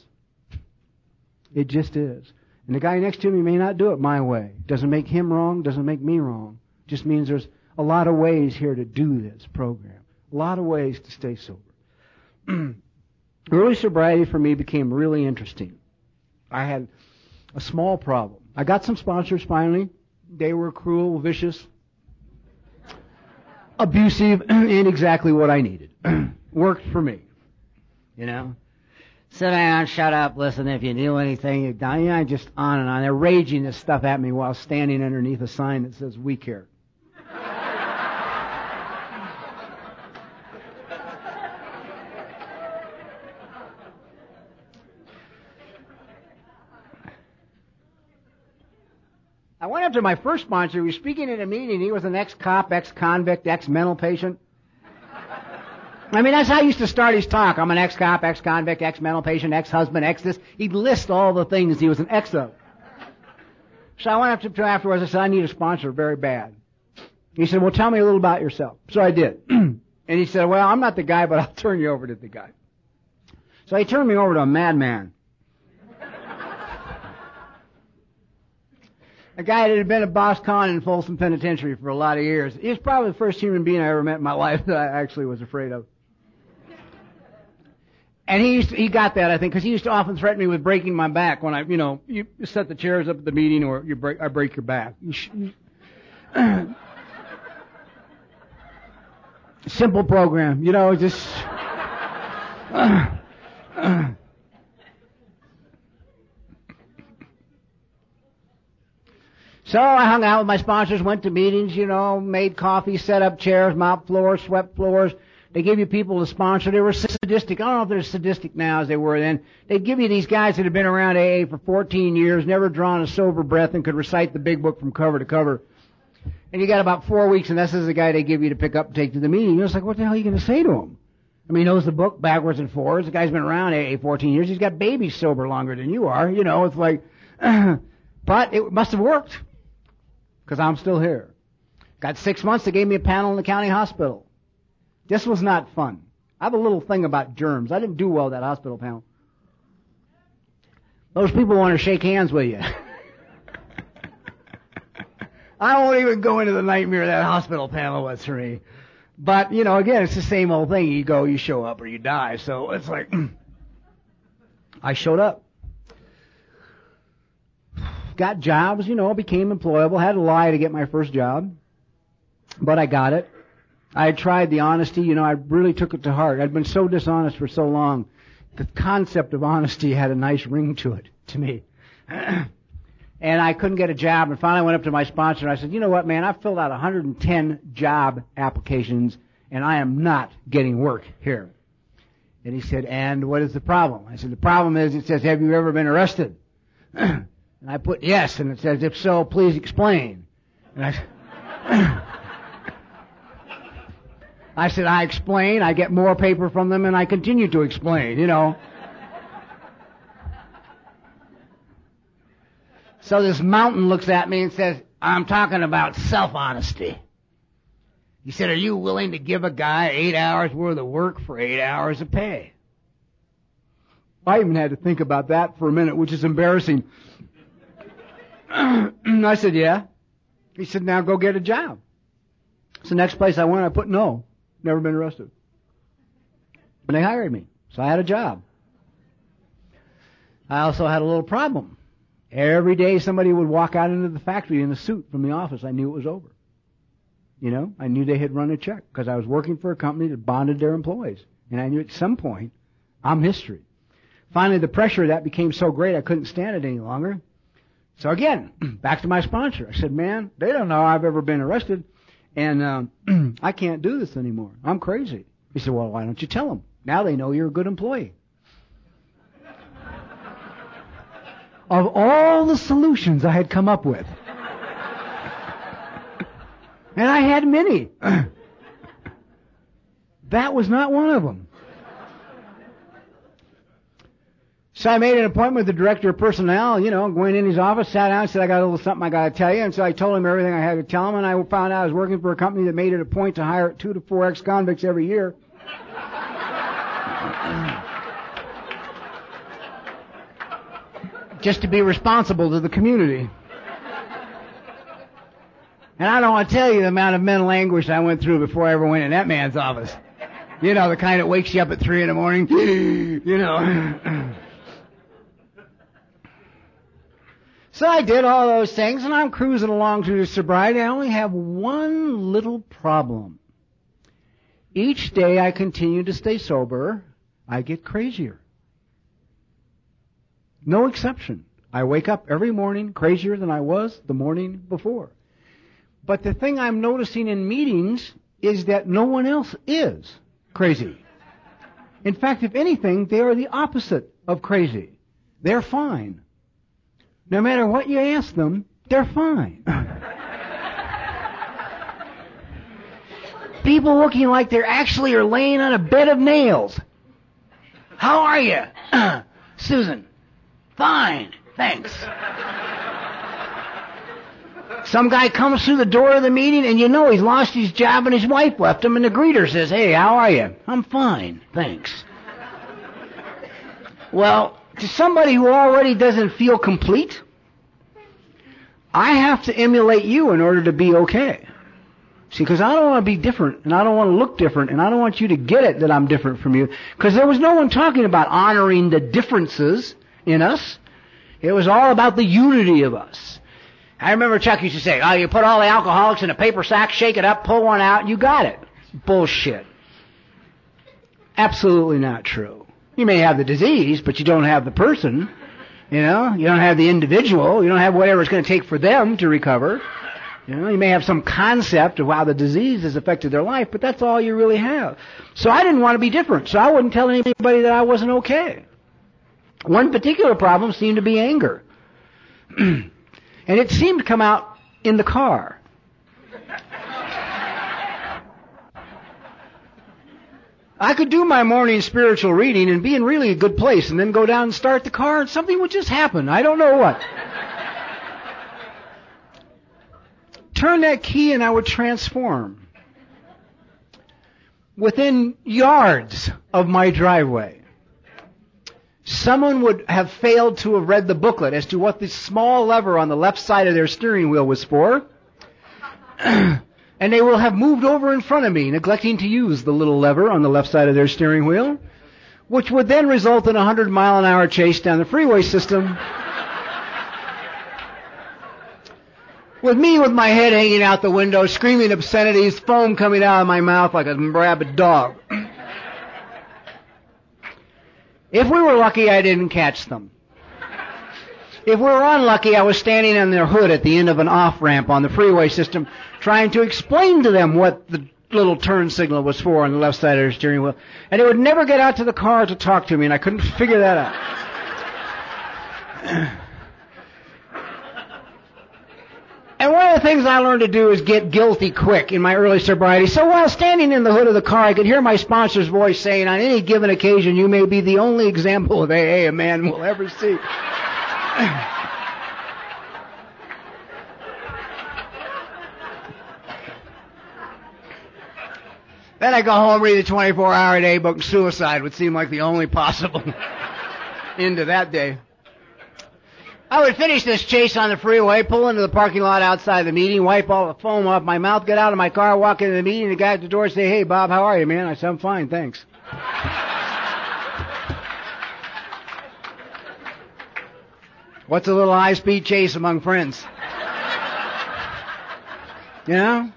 Speaker 1: It just is. And the guy next to me may not do it my way. Doesn't make him wrong, doesn't make me wrong. Just means there's a lot of ways here to do this program. A lot of ways to stay sober. Early sobriety for me became really interesting. I had a small problem. I got some sponsors finally. They were cruel, vicious, abusive, and exactly what I needed. Worked for me. You know? Sit down, shut up, listen, if you do anything, you've done, you know, just on and on. They're raging this stuff at me while standing underneath a sign that says, "We care." I went up to my first sponsor. He was speaking at a meeting. He was an ex-cop, ex-convict, ex-mental patient. I mean, that's how he used to start his talk. "I'm an ex-cop, ex-convict, ex-mental patient, ex-husband, ex-this." He'd list all the things he was an ex of. So I went up to him afterwards. I said, "I need a sponsor very bad." He said, "Well, tell me a little about yourself." So I did. And he said, "Well, I'm not the guy, but I'll turn you over to the guy." So he turned me over to a madman. A guy that had been a boss con in Folsom Penitentiary for a lot of years. He was probably the first human being I ever met in my life that I actually was afraid of. And he used to, he got that, I think, because he used to often threaten me with breaking my back when I, you know, you set the chairs up at the meeting or you break, I break your back. You sh- Simple program, you know, just... Uh, uh. So I hung out with my sponsors, went to meetings, you know, made coffee, set up chairs, mopped floors, swept floors. They give you people to sponsor. They were sadistic. I don't know if they're as sadistic now as they were then. They'd give you these guys that had been around A A for fourteen years, never drawn a sober breath, and could recite the big book from cover to cover. And you got about four weeks, and this is the guy they give you to pick up and take to the meeting. You're just like, what the hell are you going to say to him? I mean, he knows the book backwards and forwards. The guy's been around A A fourteen years. He's got babies sober longer than you are. You know, it's like, but it must have worked. Because I'm still here. Got six months, they gave me a panel in the county hospital. This was not fun. I have a little thing about germs. I didn't do well at that hospital panel. Those people want to shake hands with you. I won't even go into the nightmare that hospital panel was for me. But, you know, again, it's the same old thing. You go, you show up, or you die. So it's like, I showed up. Got jobs, you know, became employable, had to lie to get my first job, but I got it. I had tried the honesty, you know, I really took it to heart. I'd been so dishonest for so long. The concept of honesty had a nice ring to it, to me. And I couldn't get a job, and finally I went up to my sponsor and I said, you know what, man, I've filled out one hundred ten job applications, and I am not getting work here. And he said, and what is the problem? I said, the problem is, it says, have you ever been arrested? And I put yes, and it says, if so, please explain. And I, I said, I explain, I get more paper from them, and I continue to explain, you know. So this mountain looks at me and says, I'm talking about self-honesty. He said, are you willing to give a guy eight hours worth of work for eight hours of pay? I even had to think about that for a minute, which is embarrassing. I said, yeah. He said, now go get a job. So next place I went, I put no. Never been arrested. And they hired me. So I had a job. I also had a little problem. Every day somebody would walk out into the factory in a suit from the office. I knew it was over. You know, I knew they had run a check because I was working for a company that bonded their employees. And I knew at some point, I'm history. Finally, the pressure of that became so great I couldn't stand it any longer. So again, back to my sponsor. I said, man, they don't know I've ever been arrested, and um, I can't do this anymore. I'm crazy. He said, well, why don't you tell them? Now they know you're a good employee. Of all the solutions I had come up with, and I had many, that was not one of them. So I made an appointment with the director of personnel, you know, going in his office, sat down, and said, I got a little something I got to tell you. And so I told him everything I had to tell him, and I found out I was working for a company that made it a point to hire two to four ex-convicts every year. Just to be responsible to the community. And I don't want to tell you the amount of mental anguish I went through before I ever went in that man's office. You know, the kind that wakes you up at three in the morning, you know. So I did all those things, and I'm cruising along through sobriety. I only have one little problem. Each day I continue to stay sober, I get crazier. No exception. I wake up every morning crazier than I was the morning before. But the thing I'm noticing in meetings is that no one else is crazy. In fact, if anything, they are the opposite of crazy. They're fine. No matter what you ask them, they're fine. People looking like they're actually are laying on a bed of nails. How are you? Susan. Fine, thanks. Some guy comes through the door of the meeting and you know he's lost his job and his wife left him, and the greeter says, hey, how are you? I'm fine, thanks. Well, to somebody who already doesn't feel complete, I have to emulate you in order to be okay. See, because I don't want to be different, and I don't want to look different, and I don't want you to get it that I'm different from you, because there was no one talking about honoring the differences in us. It was all about the unity of us. I remember Chuck used to say, oh, you put all the alcoholics in a paper sack, shake it up, pull one out, you got it. Bullshit. Absolutely not true. You may have the disease, but you don't have the person. You know, you don't have the individual. You don't have whatever it's going to take for them to recover. You know, you may have some concept of how the disease has affected their life, but that's all you really have. So I didn't want to be different, so I wouldn't tell anybody that I wasn't okay. One particular problem seemed to be anger. And it seemed to come out in the car. I could do my morning spiritual reading and be in really a good place and then go down and start the car and something would just happen. I don't know what. Turn that key and I would transform. Within yards of my driveway, someone would have failed to have read the booklet as to what this small lever on the left side of their steering wheel was for. And they will have moved over in front of me, neglecting to use the little lever on the left side of their steering wheel, which would then result in a hundred mile an hour chase down the freeway system. With me with my head hanging out the window, screaming obscenities, foam coming out of my mouth like a rabid dog. If we were lucky, I didn't catch them. If we were unlucky, I was standing on their hood at the end of an off-ramp on the freeway system, trying to explain to them what the little turn signal was for on the left side of their steering wheel. And they would never get out to the car to talk to me, and I couldn't figure that out. And one of the things I learned to do is get guilty quick in my early sobriety. So while standing in the hood of the car, I could hear my sponsor's voice saying, on any given occasion, you may be the only example of A A a man will ever see. Then I go home, read the twenty-four hour a day book, and suicide would seem like the only possible end to that day. I would finish this chase on the freeway, pull into the parking lot outside the meeting, wipe all the foam off my mouth, get out of my car, walk into the meeting, the guy at the door say, hey, Bob, how are you, man? I said, I'm fine, thanks. What's a little high-speed chase among friends? You know?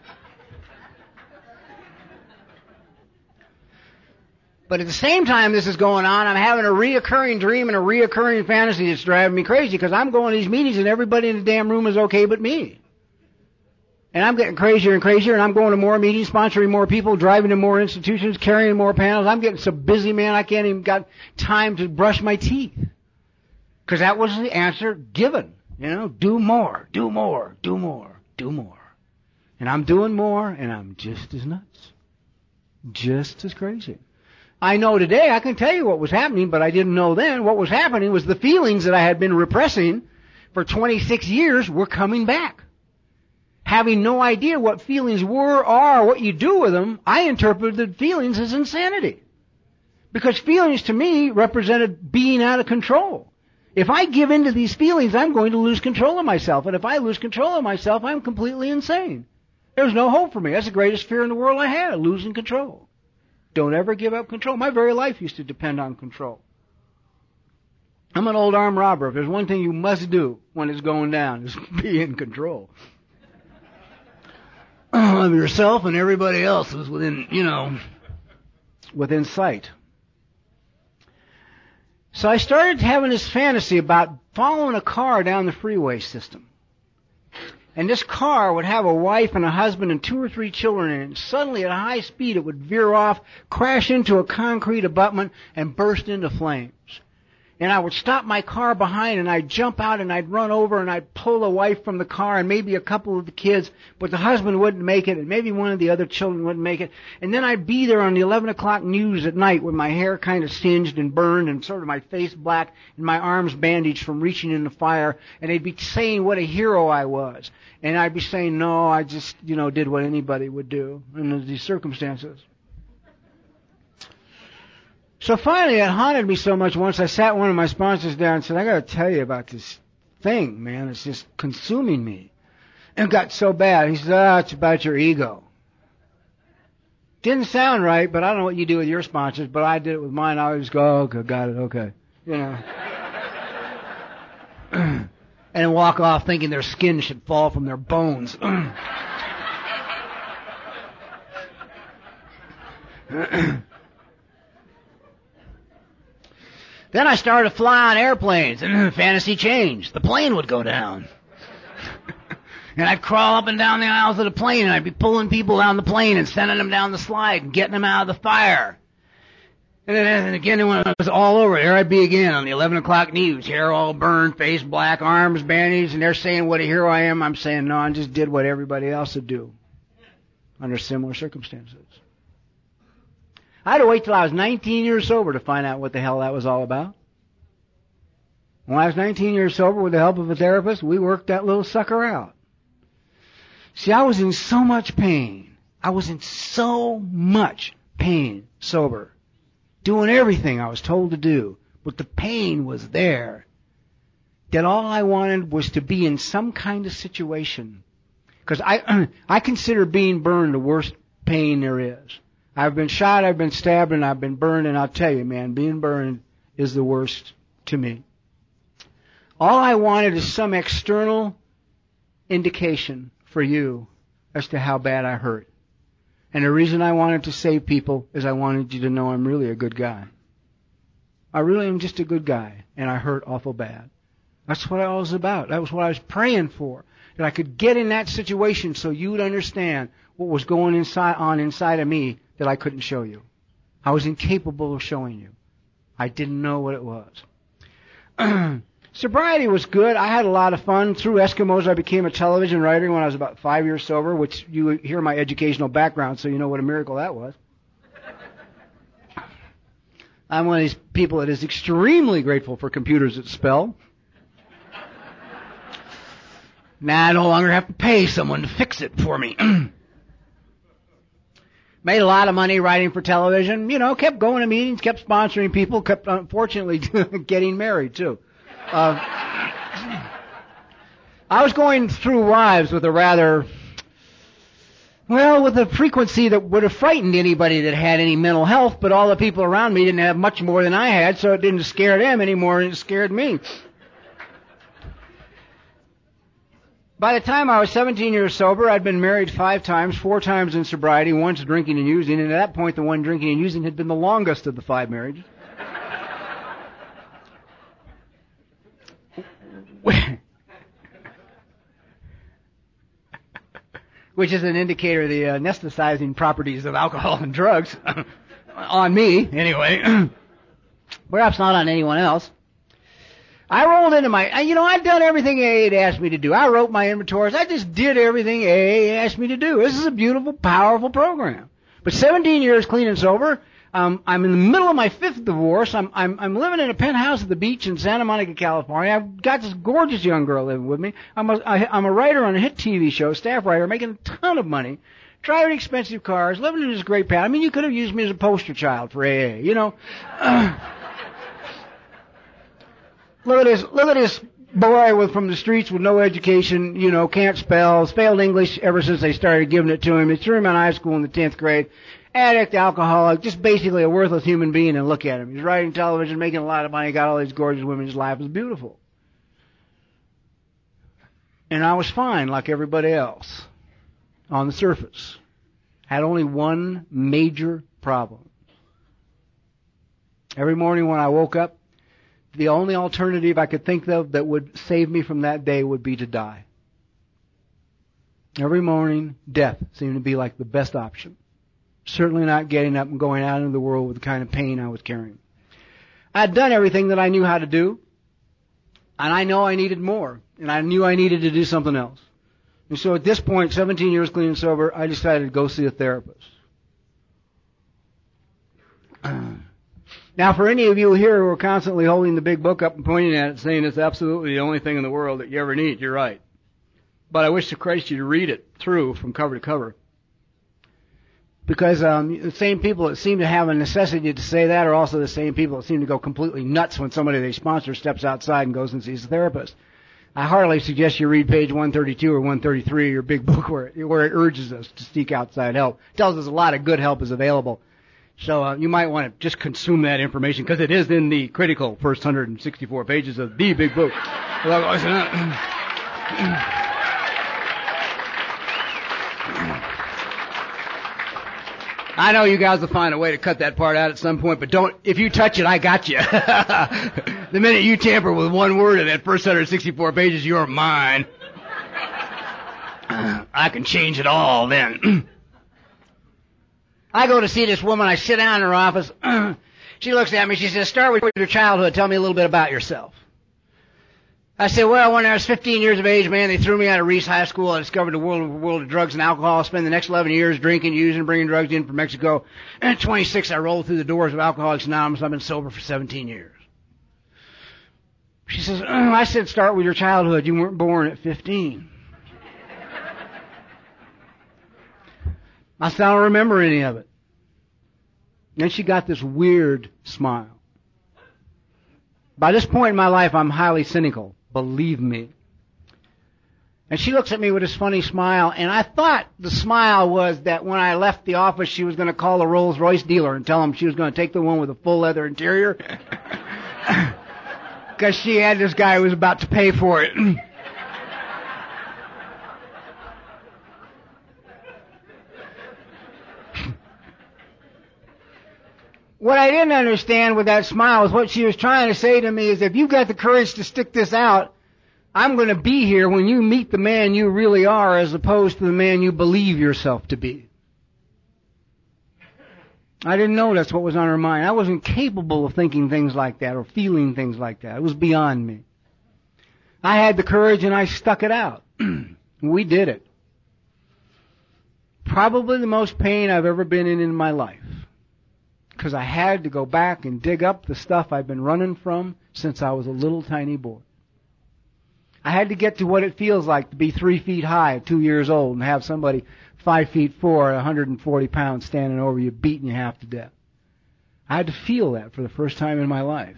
Speaker 1: But at the same time this is going on, I'm having a reoccurring dream and a reoccurring fantasy that's driving me crazy because I'm going to these meetings and everybody in the damn room is okay but me. And I'm getting crazier and crazier and I'm going to more meetings, sponsoring more people, driving to more institutions, carrying more panels. I'm getting so busy, man, I can't even got time to brush my teeth. Because that was the answer given. You know, do more, do more, do more, do more. And I'm doing more and I'm just as nuts. Just as crazy. I know today, I can tell you what was happening, but I didn't know then. What was happening was the feelings that I had been repressing for twenty-six years were coming back. Having no idea what feelings were, are, what you do with them, I interpreted feelings as insanity. Because feelings to me represented being out of control. If I give in to these feelings, I'm going to lose control of myself. And if I lose control of myself, I'm completely insane. There's no hope for me. That's the greatest fear in the world I had, losing control. Don't ever give up control. My very life used to depend on control. I'm an old armed robber. If there's one thing you must do when it's going down, is be in control of yourself and everybody else who's within, you know, within sight. So I started having this fantasy about following a car down the freeway system. And this car would have a wife and a husband and two or three children in it. And suddenly, at high speed, it would veer off, crash into a concrete abutment, and burst into flames. And I would stop my car behind, and I'd jump out, and I'd run over, and I'd pull the wife from the car, and maybe a couple of the kids, but the husband wouldn't make it, and maybe one of the other children wouldn't make it. And then I'd be there on the eleven o'clock news at night with my hair kind of singed and burned, and sort of my face black, and my arms bandaged from reaching in the fire, and they'd be saying what a hero I was. And I'd be saying, no, I just, you know, did what anybody would do under these circumstances. So finally, it haunted me so much once I sat one of my sponsors down and said, I got to tell you about this thing, man. It's just consuming me. And it got so bad. He said, ah, it's about your ego. Didn't sound right, but I don't know what you do with your sponsors, but I did it with mine. I always go, oh, okay, got it, okay. You know. And walk off thinking their skin should fall from their bones.
Speaker 2: Then I started to fly on airplanes, and then the fantasy changed. The plane would go down. And I'd crawl up and down the aisles of the plane, and I'd be pulling people down the plane and sending them down the slide and getting them out of the fire. And then and again, when it was all over, there I'd be again on the eleven o'clock news, hair all burned, face black, arms bandaged, and they're saying what a hero I am. I'm saying, no, I just did what everybody else would do under similar circumstances. I had to wait till I was nineteen years sober to find out what the hell that was all about. When I was nineteen years sober, with the help of a therapist, we worked that little sucker out. See, I was in so much pain. I was in so much pain sober. Doing everything I was told to do. But the pain was there. That all I wanted was to be in some kind of situation. Because I, I consider being burned the worst pain there is. I've been shot, I've been stabbed, and I've been burned, and I'll tell you, man, being burned is the worst to me. All I wanted is some external indication for you as to how bad I hurt. And the reason I wanted to save people is I wanted you to know I'm really a good guy. I really am just a good guy, and I hurt awful bad. That's what I was about. That was what I was praying for. That I could get in that situation so you would understand what was going inside on inside of me that I couldn't show you. I was incapable of showing you. I didn't know what it was. Sobriety was good. I had a lot of fun. Through Eskimos, I became a television writer when I was about five years sober, which you hear my educational background, so you know what a miracle that was. I'm one of these people that is extremely grateful for computers that spell. Now I no longer have to pay someone to fix it for me. Made a lot of money writing for television. You know, kept going to meetings, kept sponsoring people, kept, unfortunately, getting married, too. Uh, I was going through lives with a rather, well, with a frequency that would have frightened anybody that had any mental health, but all the people around me didn't have much more than I had, so it didn't scare them any more than it scared me. By the time I was seventeen years sober, I'd been married five times, four times in sobriety, once drinking and using, and at that point the one drinking and using had been the longest of the five marriages. Which is an indicator of the uh, anesthetizing properties of alcohol and drugs. On me, anyway. Perhaps not on anyone else. I rolled into my, you know, I'd done everything A A had asked me to do. I wrote my inventories. I just did everything A A asked me to do. This is a beautiful, powerful program. But seventeen years clean and sober. Um, I'm in the middle of my fifth divorce. I'm, I'm, I'm living in a penthouse at the beach in Santa Monica, California. I've got this gorgeous young girl living with me. I'm a, I, I'm a writer on a hit T V show, staff writer, making a ton of money, driving expensive cars, living in this great pad. I mean, you could have used me as a poster child for A A, you know. Uh, look at this, look at this boy with, from the streets with no education, you know, can't spell, failed English ever since they started giving it to him. They threw him in high school in the tenth grade. Addict, alcoholic, just basically a worthless human being, and look at him. He's writing television, making a lot of money, got all these gorgeous women. His life was beautiful. And I was fine like everybody else on the surface. Had only one major problem. Every morning when I woke up, the only alternative I could think of that would save me from that day would be to die. Every morning, death seemed to be like the best option. Certainly not getting up and going out into the world with the kind of pain I was carrying. I had done everything that I knew how to do, and I know I needed more, and I knew I needed to do something else. And so at this point, seventeen years clean and sober, I decided to go see a therapist. Now, for any of you here who are constantly holding the big book up and pointing at it, saying it's absolutely the only thing in the world that you ever need, you're right. But I wish to Christ you to read it through from cover to cover. Because um, the same people that seem to have a necessity to say that are also the same people that seem to go completely nuts when somebody they sponsor steps outside and goes and sees a therapist. I heartily suggest you read page one thirty-two or one thirty-three of your big book where it, where it urges us to seek outside help. It tells us a lot of good help is available. So uh, you might want to just consume that information because it is in the critical first one hundred sixty-four pages of the big book.
Speaker 1: I know you guys will find a way to cut that part out at some point, but don't, if you touch it, I got you. The minute you tamper with one word in that first one hundred sixty-four pages, you're mine. I can change it all then. I go to see this woman, I sit down in her office. She looks at me, she says, start with your childhood, tell me a little bit about yourself. I said, well, when I was fifteen years of age, man, they threw me out of Reese High School. I discovered the world, world of drugs and alcohol. I spent the next eleven years drinking, using, bringing drugs in from Mexico. And at twenty-six, I rolled through the doors of Alcoholics Anonymous. I've been sober for seventeen years. She says, oh, I said, start with your childhood. You weren't born at fifteen. I said, I don't remember any of it. Then she got this weird smile. By this point in my life, I'm highly cynical. Believe me. And she looks at me with this funny smile, and I thought the smile was that when I left the office, she was going to call a Rolls Royce dealer and tell him she was going to take the one with a full leather interior. Because she had this guy who was about to pay for it. What I didn't understand with that smile is what she was trying to say to me is, if you've got the courage to stick this out, I'm going to be here when you meet the man you really are as opposed to the man you believe yourself to be. I didn't know that's what was on her mind. I wasn't capable of thinking things like that or feeling things like that. It was beyond me. I had the courage and I stuck it out. We did it. Probably the most pain I've ever been in in my life. Because I had to go back and dig up the stuff I've been running from since I was a little tiny boy. I had to get to what it feels like to be three feet high at two years old and have somebody five feet four, one hundred forty pounds standing over you, beating you half to death. I had to feel that for the first time in my life.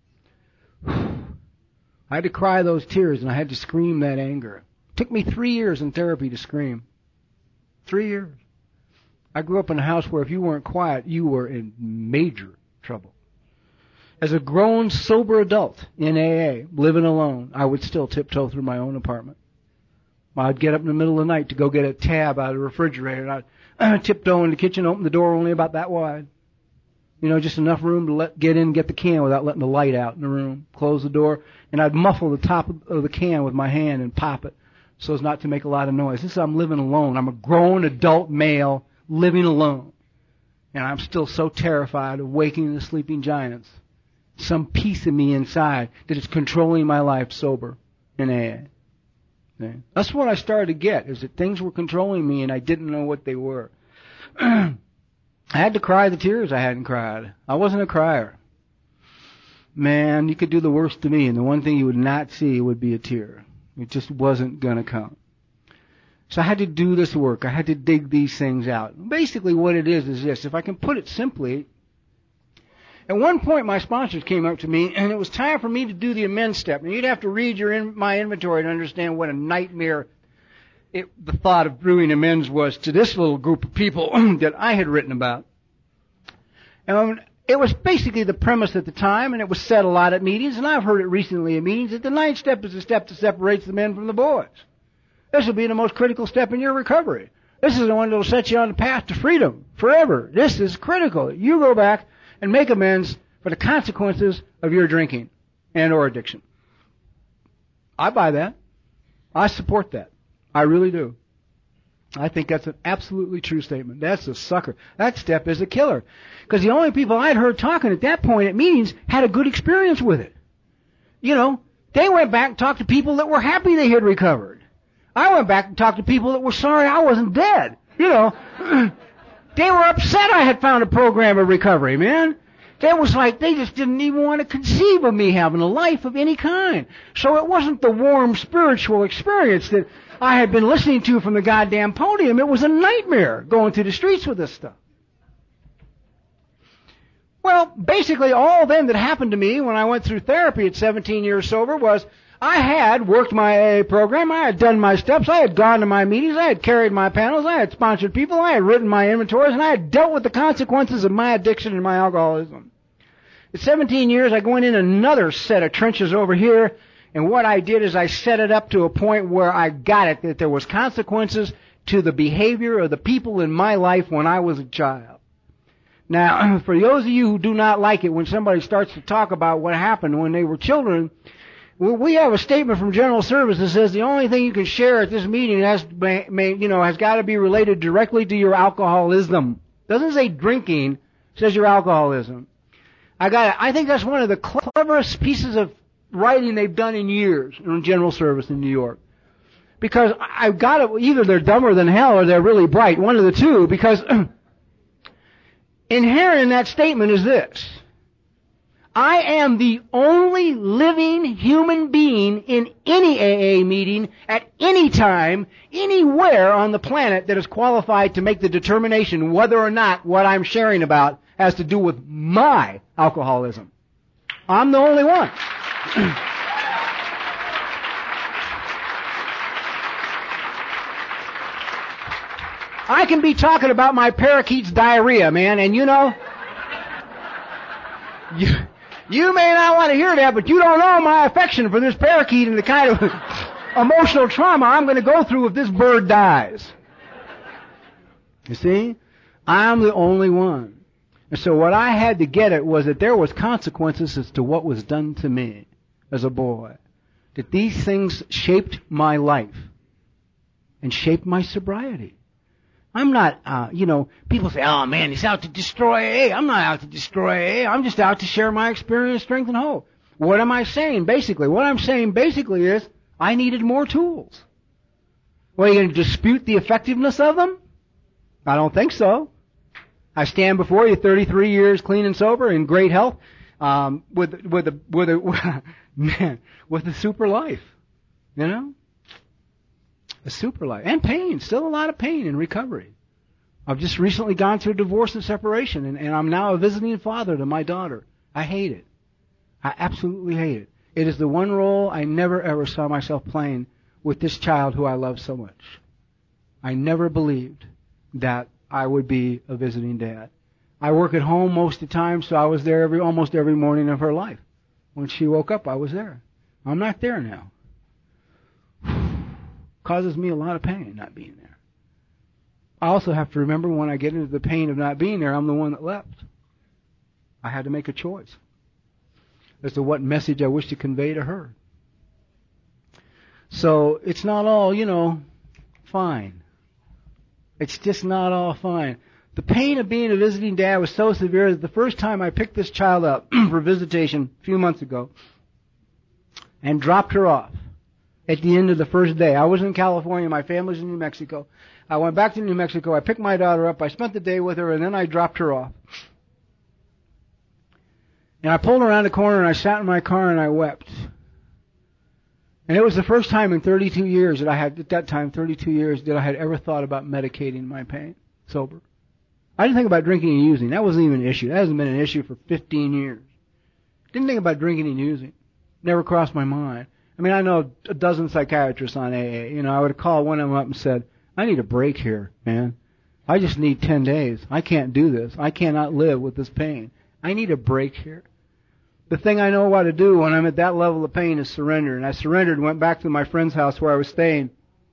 Speaker 1: I had to cry those tears and I had to scream that anger. It took me three years in therapy to scream. Three years. I grew up in a house where if you weren't quiet, you were in major trouble. As a grown, sober adult in A A, living alone, I would still tiptoe through my own apartment. I'd get up in the middle of the night to go get a tab out of the refrigerator, and I'd tiptoe in the kitchen, open the door only about that wide. You know, just enough room to let get in and get the can without letting the light out in the room. Close the door, and I'd muffle the top of the can with my hand and pop it so as not to make a lot of noise. This is I'm living alone. I'm a grown adult male living alone. And I'm still so terrified of waking the sleeping giants. Some piece of me inside that is controlling my life sober in A A. Okay? That's what I started to get, is that things were controlling me and I didn't know what they were. I had to cry the tears I hadn't cried. I wasn't a crier. Man, you could do the worst to me, and the one thing you would not see would be a tear. It just wasn't going to come. So I had to do this work. I had to dig these things out. Basically what it is is this. If I can put it simply, at one point my sponsors came up to me, and it was time for me to do the amends step. And you'd have to read your in, my inventory to understand what a nightmare it, the thought of doing amends was to this little group of people that I had written about. And it was basically the premise at the time, and it was said a lot at meetings, and I've heard it recently at meetings, that the ninth step is the step that separates the men from the boys. This will be the most critical step in your recovery. This is the one that will set you on the path to freedom forever. This is critical. You go back and make amends for the consequences of your drinking and or addiction. I buy that. I support that. I really do. I think that's an absolutely true statement. That's a sucker. That step is a killer. Because the only people I'd heard talking at that point at meetings had a good experience with it. You know, they went back and talked to people that were happy they had recovered. I went back and talked to people that were sorry I wasn't dead. You know, they were upset I had found a program of recovery, man. That was like they just didn't even want to conceive of me having a life of any kind. So it wasn't the warm spiritual experience that I had been listening to from the goddamn podium. It was a nightmare going through the streets with this stuff. Well, basically all then that happened to me when I went through therapy at seventeen years sober was I had worked my A A program, I had done my steps, I had gone to my meetings, I had carried my panels, I had sponsored people, I had written my inventories, and I had dealt with the consequences of my addiction and my alcoholism. At seventeen years, I went in another set of trenches over here, and what I did is I set it up to a point where I got it, that there was consequences to the behavior of the people in my life when I was a child. Now, for those of you who do not like it when somebody starts to talk about what happened when they were children, we have a statement from General Service that says the only thing you can share at this meeting has, may, you know, has got to be related directly to your alcoholism. Doesn't say drinking, it says your alcoholism. I got. I think that's one of the cleverest pieces of writing they've done in years in General Service in New York. Because I've got to, either they're dumber than hell or they're really bright, one of the two, because inherent in that statement is this: I am the only living human being in any A A meeting at any time, anywhere on the planet that is qualified to make the determination whether or not what I'm sharing about has to do with my alcoholism. I'm the only one. I can be talking about my parakeet's diarrhea, man, and you know, you, you may not want to hear that, but you don't know my affection for this parakeet and the kind of emotional trauma I'm going to go through if this bird dies. You see? I'm the only one. And so what I had to get at was that there was consequences as to what was done to me as a boy. That these things shaped my life and shaped my sobriety. I'm not, uh, you know, people say, oh man, he's out to destroy A A. I'm not out to destroy A A. I'm just out to share my experience, strength, and hope. What am I saying basically? What I'm saying basically is I needed more tools. Well, are you going to dispute the effectiveness of them? I don't think so. I stand before you thirty-three years clean and sober in great health, um, with, with a, with a, man, with a super life. You know? A super life. And pain. Still a lot of pain in recovery. I've just recently gone through divorce and separation, and, and I'm now a visiting father to my daughter. I hate it. I absolutely hate it. It is the one role I never ever saw myself playing with this child who I love so much. I never believed that I would be a visiting dad. I work at home most of the time, so I was there every almost every morning of her life. When she woke up, I was there. I'm not there now. Causes me a lot of pain not being there. I also have to remember when I get into the pain of not being there, I'm the one that left. I had to make a choice as to what message I wish to convey to her. So it's not all, you know, fine. It's just not all fine. The pain of being a visiting dad was so severe that the first time I picked this child up for visitation a few months ago and dropped her off at the end of the first day. I was in California. My family's in New Mexico. I went back to New Mexico. I picked my daughter up. I spent the day with her, and then I dropped her off. And I pulled around the corner, and I sat in my car, and I wept. And it was the first time in thirty-two years that I had, at that time, thirty-two years, that I had ever thought about medicating my pain, sober. I didn't think about drinking and using. That wasn't even an issue. That hasn't been an issue for fifteen years. Didn't think about drinking and using. Never crossed my mind. I mean, I know a dozen psychiatrists on A A. You know, I would have called one of them up and said, I need a break here, man. I just need ten days. I can't do this. I cannot live with this pain. I need a break here. The thing I know what to do when I'm at that level of pain is surrender. And I surrendered and went back to my friend's house where I was staying.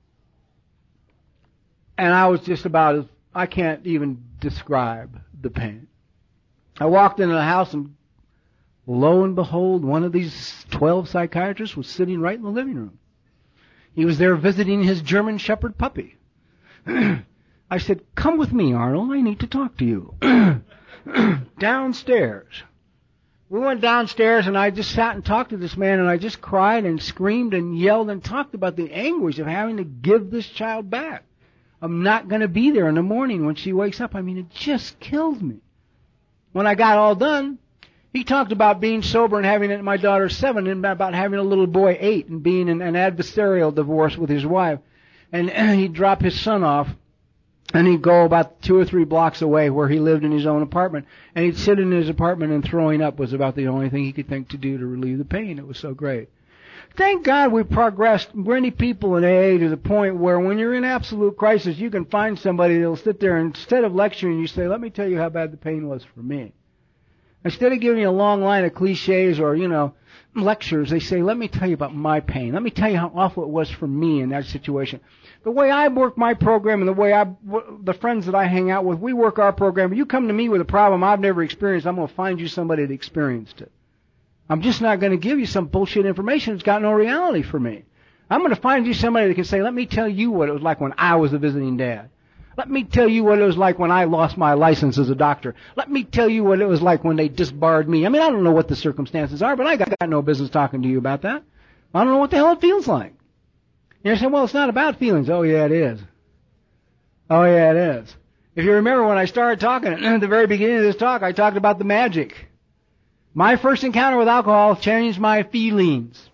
Speaker 1: And I was just about as, I can't even describe the pain. I walked into the house and lo and behold, one of these twelve psychiatrists was sitting right in the living room. He was there visiting his German Shepherd puppy. I said, come with me, Arnold. I need to talk to you. Downstairs. We went downstairs, and I just sat and talked to this man, and I just cried and screamed and yelled and talked about the anguish of having to give this child back. I'm not going to be there in the morning when she wakes up. I mean, it just kills me. When I got all done, he talked about being sober and having my daughter seven, and about having a little boy eight, and being in an adversarial divorce with his wife. And he'd drop his son off, and he'd go about two or three blocks away where he lived in his own apartment. And he'd sit in his apartment, and throwing up was about the only thing he could think to do to relieve the pain. It was so great. Thank God we progressed many people in A A to the point where when you're in absolute crisis, you can find somebody that'll sit there and instead of lecturing you, say, let me tell you how bad the pain was for me. Instead of giving you a long line of cliches or, you know, lectures, they say, let me tell you about my pain. Let me tell you how awful it was for me in that situation. The way I work my program and the way I, the friends that I hang out with, we work our program. If you come to me with a problem I've never experienced, I'm going to find you somebody that experienced it. I'm just not going to give you some bullshit information that's got no reality for me. I'm going to find you somebody that can say, let me tell you what it was like when I was a visiting dad. Let me tell you what it was like when I lost my license as a doctor. Let me tell you what it was like when they disbarred me. I mean, I don't know what the circumstances are, but I got no business talking to you about that. I don't know what the hell it feels like. You're saying, well, it's not about feelings. Oh, yeah, it is. Oh, yeah, it is. If you remember when I started talking at the very beginning of this talk, I talked about the magic. My first encounter with alcohol changed my feelings.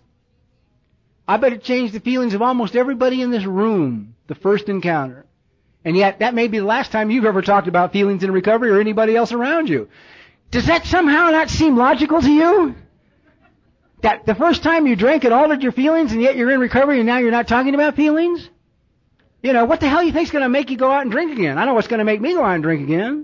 Speaker 1: I bet it changed the feelings of almost everybody in this room, the first encounter. And yet, that may be the last time you've ever talked about feelings in recovery or anybody else around you. Does that somehow not seem logical to you? That the first time you drank, it altered your feelings, and yet you're in recovery, and now you're not talking about feelings? You know, what the hell do you think's going to make you go out and drink again? I know what's going to make me go out and drink again.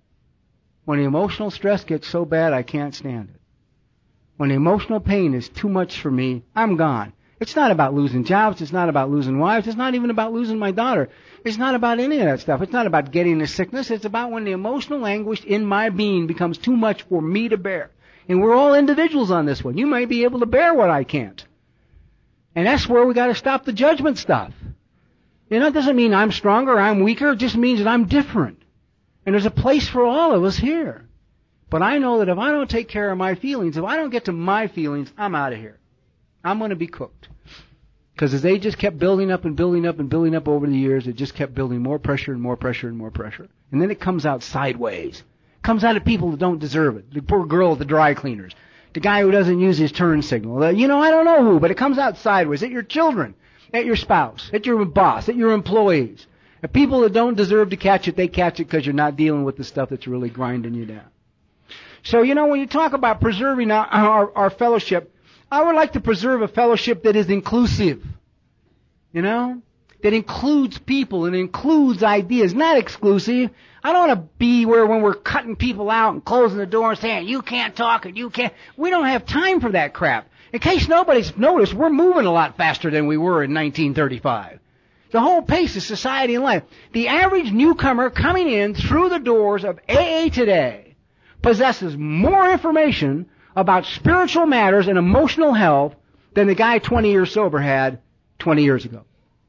Speaker 1: When the emotional stress gets so bad, I can't stand it. When the emotional pain is too much for me, I'm gone. It's not about losing jobs. It's not about losing wives. It's not even about losing my daughter. It's not about any of that stuff. It's not about getting a sickness. It's about when the emotional anguish in my being becomes too much for me to bear. And we're all individuals on this one. You might be able to bear what I can't. And that's where we got to stop the judgment stuff. You know, it doesn't mean I'm stronger or I'm weaker. It just means that I'm different. And there's a place for all of us here. But I know that if I don't take care of my feelings, if I don't get to my feelings, I'm out of here. I'm going to be cooked. Because as they just kept building up and building up and building up over the years, it just kept building more pressure and more pressure and more pressure. And then it comes out sideways. It comes out of people that don't deserve it. The poor girl at the dry cleaners. The guy who doesn't use his turn signal. The, you know, I don't know who, but it comes out sideways. At your children, at your spouse, at your boss, at your employees. The people that don't deserve to catch it, they catch it because you're not dealing with the stuff that's really grinding you down. So, you know, when you talk about preserving our, our, our fellowship, I would like to preserve a fellowship that is inclusive, you know, that includes people and includes ideas, not exclusive. I don't want to be where when we're cutting people out and closing the door and saying, you can't talk and you can't. We don't have time for that crap. In case nobody's noticed, we're moving a lot faster than we were in nineteen thirty-five. The whole pace of society and life. The average newcomer coming in through the doors of A A today possesses more information about spiritual matters and emotional health than the guy twenty years sober had twenty years ago.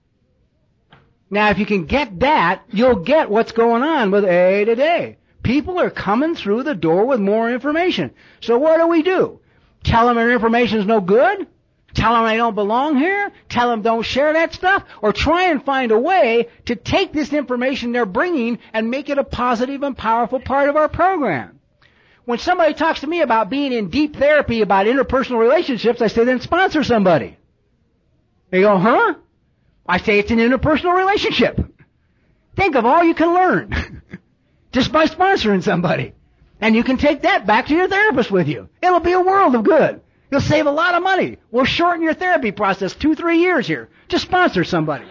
Speaker 1: Now, if you can get that, you'll get what's going on with A A today. People are coming through the door with more information. So what do we do? Tell them their information is no good? Tell them they don't belong here? Tell them don't share that stuff? Or try and find a way to take this information they're bringing and make it a positive and powerful part of our program? When somebody talks to me about being in deep therapy about interpersonal relationships, I say, then sponsor somebody. They go, huh? I say it's an interpersonal relationship. Think of all you can learn just by sponsoring somebody. And you can take that back to your therapist with you. It'll be a world of good. You'll save a lot of money. We'll shorten your therapy process two, three years here. Just sponsor somebody.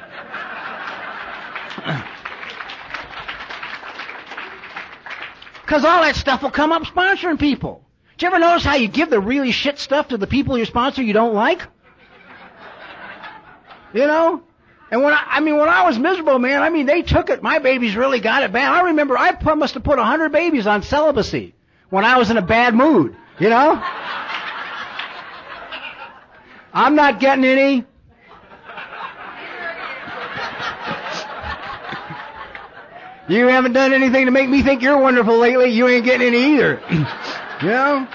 Speaker 1: Because all that stuff will come up sponsoring people. Did you ever notice how you give the really shit stuff to the people you sponsor you don't like? You know? And when I, I mean, when I was miserable, man, I mean, they took it. My babies really got it bad. I remember I put, must have put a hundred babies on celibacy when I was in a bad mood. You know? I'm not getting any. You haven't done anything to make me think you're wonderful lately. You ain't getting any either. You know?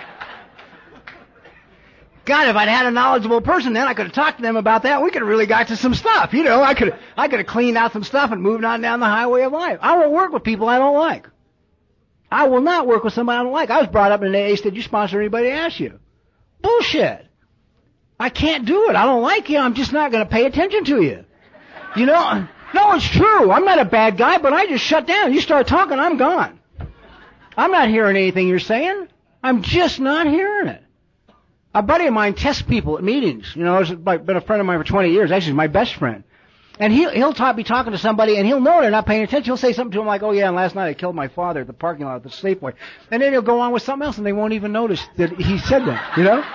Speaker 1: God, if I'd had a knowledgeable person then, I could have talked to them about that. We could have really got to some stuff. You know, I could have, I could have cleaned out some stuff and moved on down the highway of life. I won't work with people I don't like. I will not work with somebody I don't like. I was brought up in an A A, said, you sponsor anybody asks you. Bullshit. I can't do it. I don't like you. I'm just not going to pay attention to you. You know? No, it's true. I'm not a bad guy, but I just shut down. You start talking, I'm gone. I'm not hearing anything you're saying. I'm just not hearing it. A buddy of mine tests people at meetings. You know, he's like been a friend of mine for twenty years. Actually, he's my best friend. And he'll, he'll talk, be talking to somebody, and he'll know they're not paying attention. He'll say something to him like, oh, yeah, and last night I killed my father at the parking lot at the Safeway. And then he'll go on with something else, and they won't even notice that he said that, you know?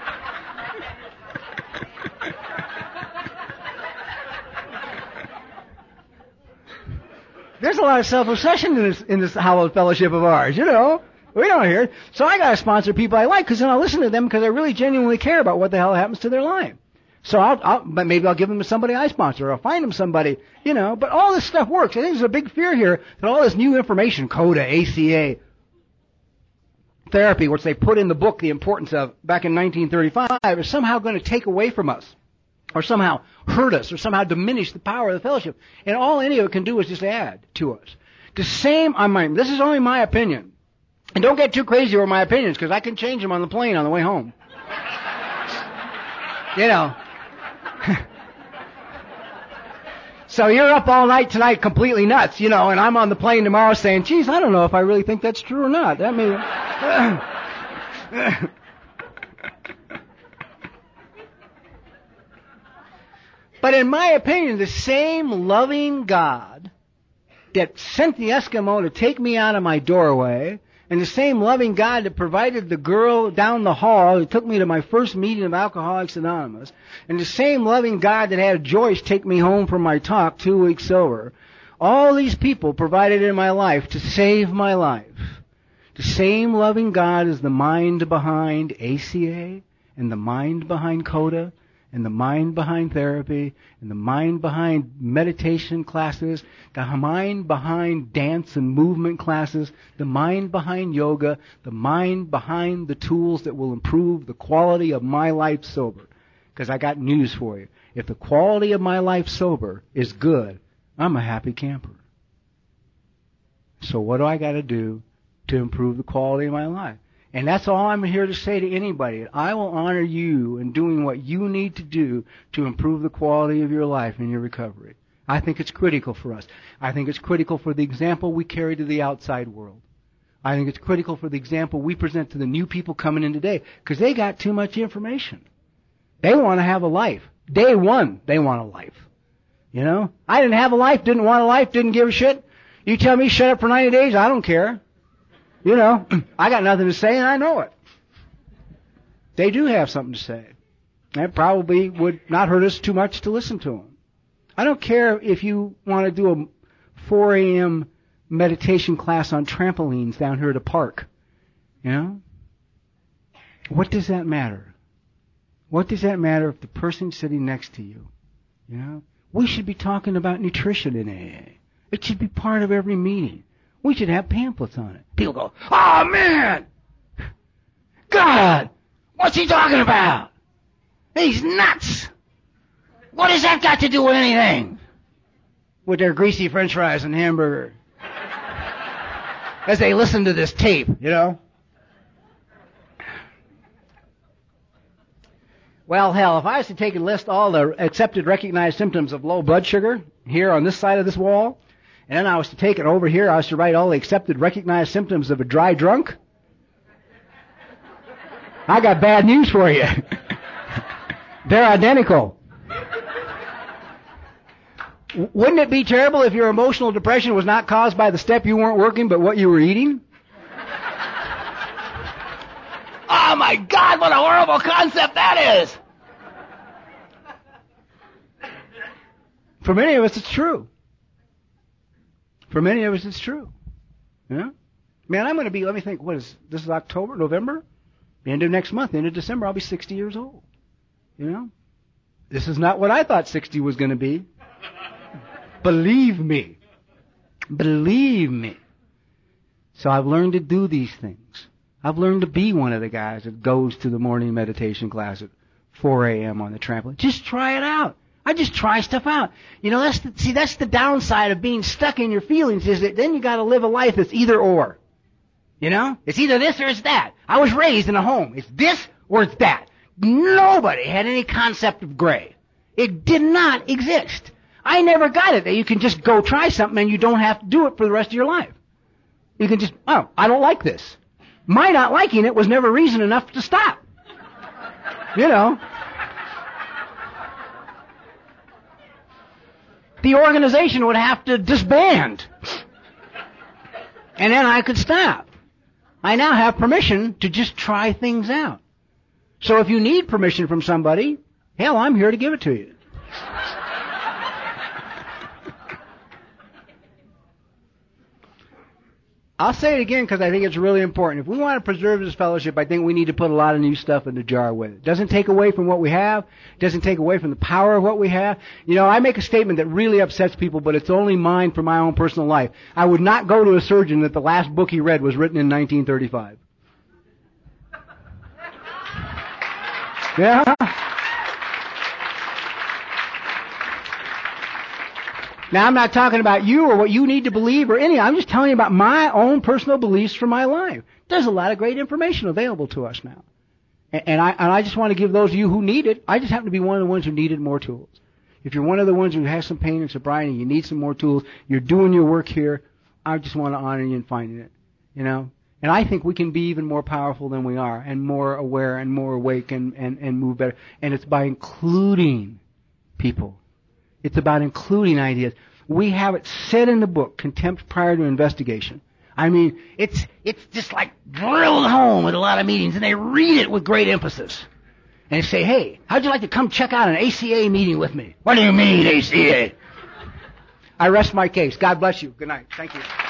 Speaker 1: There's a lot of self-obsession in this, in this hallowed fellowship of ours, you know? We don't hear it. So I got to sponsor people I like, because then I'll listen to them because I really genuinely care about what the hell happens to their life. So I'll, I'll, but maybe I'll give them to somebody I sponsor, or I'll find them somebody, you know. But all this stuff works. I think there's a big fear here that all this new information, CODA, A C A, therapy, which they put in the book the importance of back in nineteen thirty-five, is somehow going to take away from us, or somehow hurt us, or somehow diminish the power of the fellowship. And all any of it can do is just add to us. The same, I mean, this is only my opinion. And don't get too crazy over my opinions, because I can change them on the plane on the way home. You know. So you're up all night tonight completely nuts, you know, and I'm on the plane tomorrow saying, geez, I don't know if I really think that's true or not. I mean, but in my opinion, the same loving God that sent the Eskimo to take me out of my doorway, and the same loving God that provided the girl down the hall who took me to my first meeting of Alcoholics Anonymous, and the same loving God that had Joyce take me home from my talk two weeks sober, all these people provided in my life to save my life. The same loving God is the mind behind A C A, and the mind behind CODA, and the mind behind therapy, and the mind behind meditation classes, the mind behind dance and movement classes, the mind behind yoga, the mind behind the tools that will improve the quality of my life sober. Because I got news for you. If the quality of my life sober is good, I'm a happy camper. So what do I got to do to improve the quality of my life? And that's all I'm here to say to anybody. I will honor you in doing what you need to do to improve the quality of your life and your recovery. I think it's critical for us. I think it's critical for the example we carry to the outside world. I think it's critical for the example we present to the new people coming in today, because they got too much information. They want to have a life. Day one, they want a life. You know? I didn't have a life, didn't want a life, didn't give a shit. You tell me shut up for ninety days, I don't care. You know, I got nothing to say, and I know it. They do have something to say. That probably would not hurt us too much to listen to them. I don't care if you want to do a four a.m. meditation class on trampolines down here at a park. You know? What does that matter? What does that matter if the person sitting next to you, you know? We should be talking about nutrition in A A. It should be part of every meeting. We should have pamphlets on it. People go, oh, man! God! What's he talking about? He's nuts! What has that got to do with anything? With their greasy french fries and hamburger. As they listen to this tape, you know? Well, hell, if I was to take and list all the accepted, recognized symptoms of low blood sugar here on this side of this wall, and then I was to take it over here, I was to write all the accepted, recognized symptoms of a dry drunk, I got bad news for you. They're identical. Wouldn't it be terrible if your emotional depression was not caused by the step you weren't working, but what you were eating? Oh, my God, what a horrible concept that is! For many of us, it's true. For many of us, it's true. Yeah? Man, I'm going to be, let me think, what is, this is October, November? The end of next month, end of December, I'll be sixty years old. You know? This is not what I thought sixty was going to be. Believe me. Believe me. So I've learned to do these things. I've learned to be one of the guys that goes to the morning meditation class at four a.m. on the trampoline. Just try it out. I just try stuff out. You know, that's the, see, that's the downside of being stuck in your feelings, is that then you got to live a life that's either or. You know? It's either this or it's that. I was raised in a home. It's this or it's that. Nobody had any concept of gray. It did not exist. I never got it that you can just go try something and you don't have to do it for the rest of your life. You can just, oh, I don't like this. My not liking it was never reason enough to stop. You know?
Speaker 2: the organization would have to disband. And then I could stop. I now have permission to just try things out. So if you need permission from somebody, hell, I'm here to give it to you. I'll say it again because I think it's really important. If we want to preserve this fellowship, I think we need to put a lot of new stuff in the jar with it. Doesn't take away from what we have. Doesn't take away from the power of what we have. You know, I make a statement that really upsets people, but it's only mine for my own personal life. I would not go to a surgeon that the last book he read was written in nineteen thirty-five. Yeah? Now, I'm not talking about you or what you need to believe or any. I'm just telling you about my own personal beliefs for my life. There's a lot of great information available to us now. And, and, I, and I just want to give those of you who need it. I just happen to be one of the ones who needed more tools. If you're one of the ones who has some pain and sobriety and you need some more tools, you're doing your work here, I just want to honor you in finding it. You know? And I think we can be even more powerful than we are and more aware and more awake and, and, and move better. And it's by including people. It's about including ideas. We have it said in the book, contempt prior to investigation. I mean, it's it's just like drilled home with a lot of meetings, and they read it with great emphasis. And they say, hey, how'd you like to come check out an A C A meeting with me? What do you mean, A C A? I rest my case. God bless you. Good night. Thank you.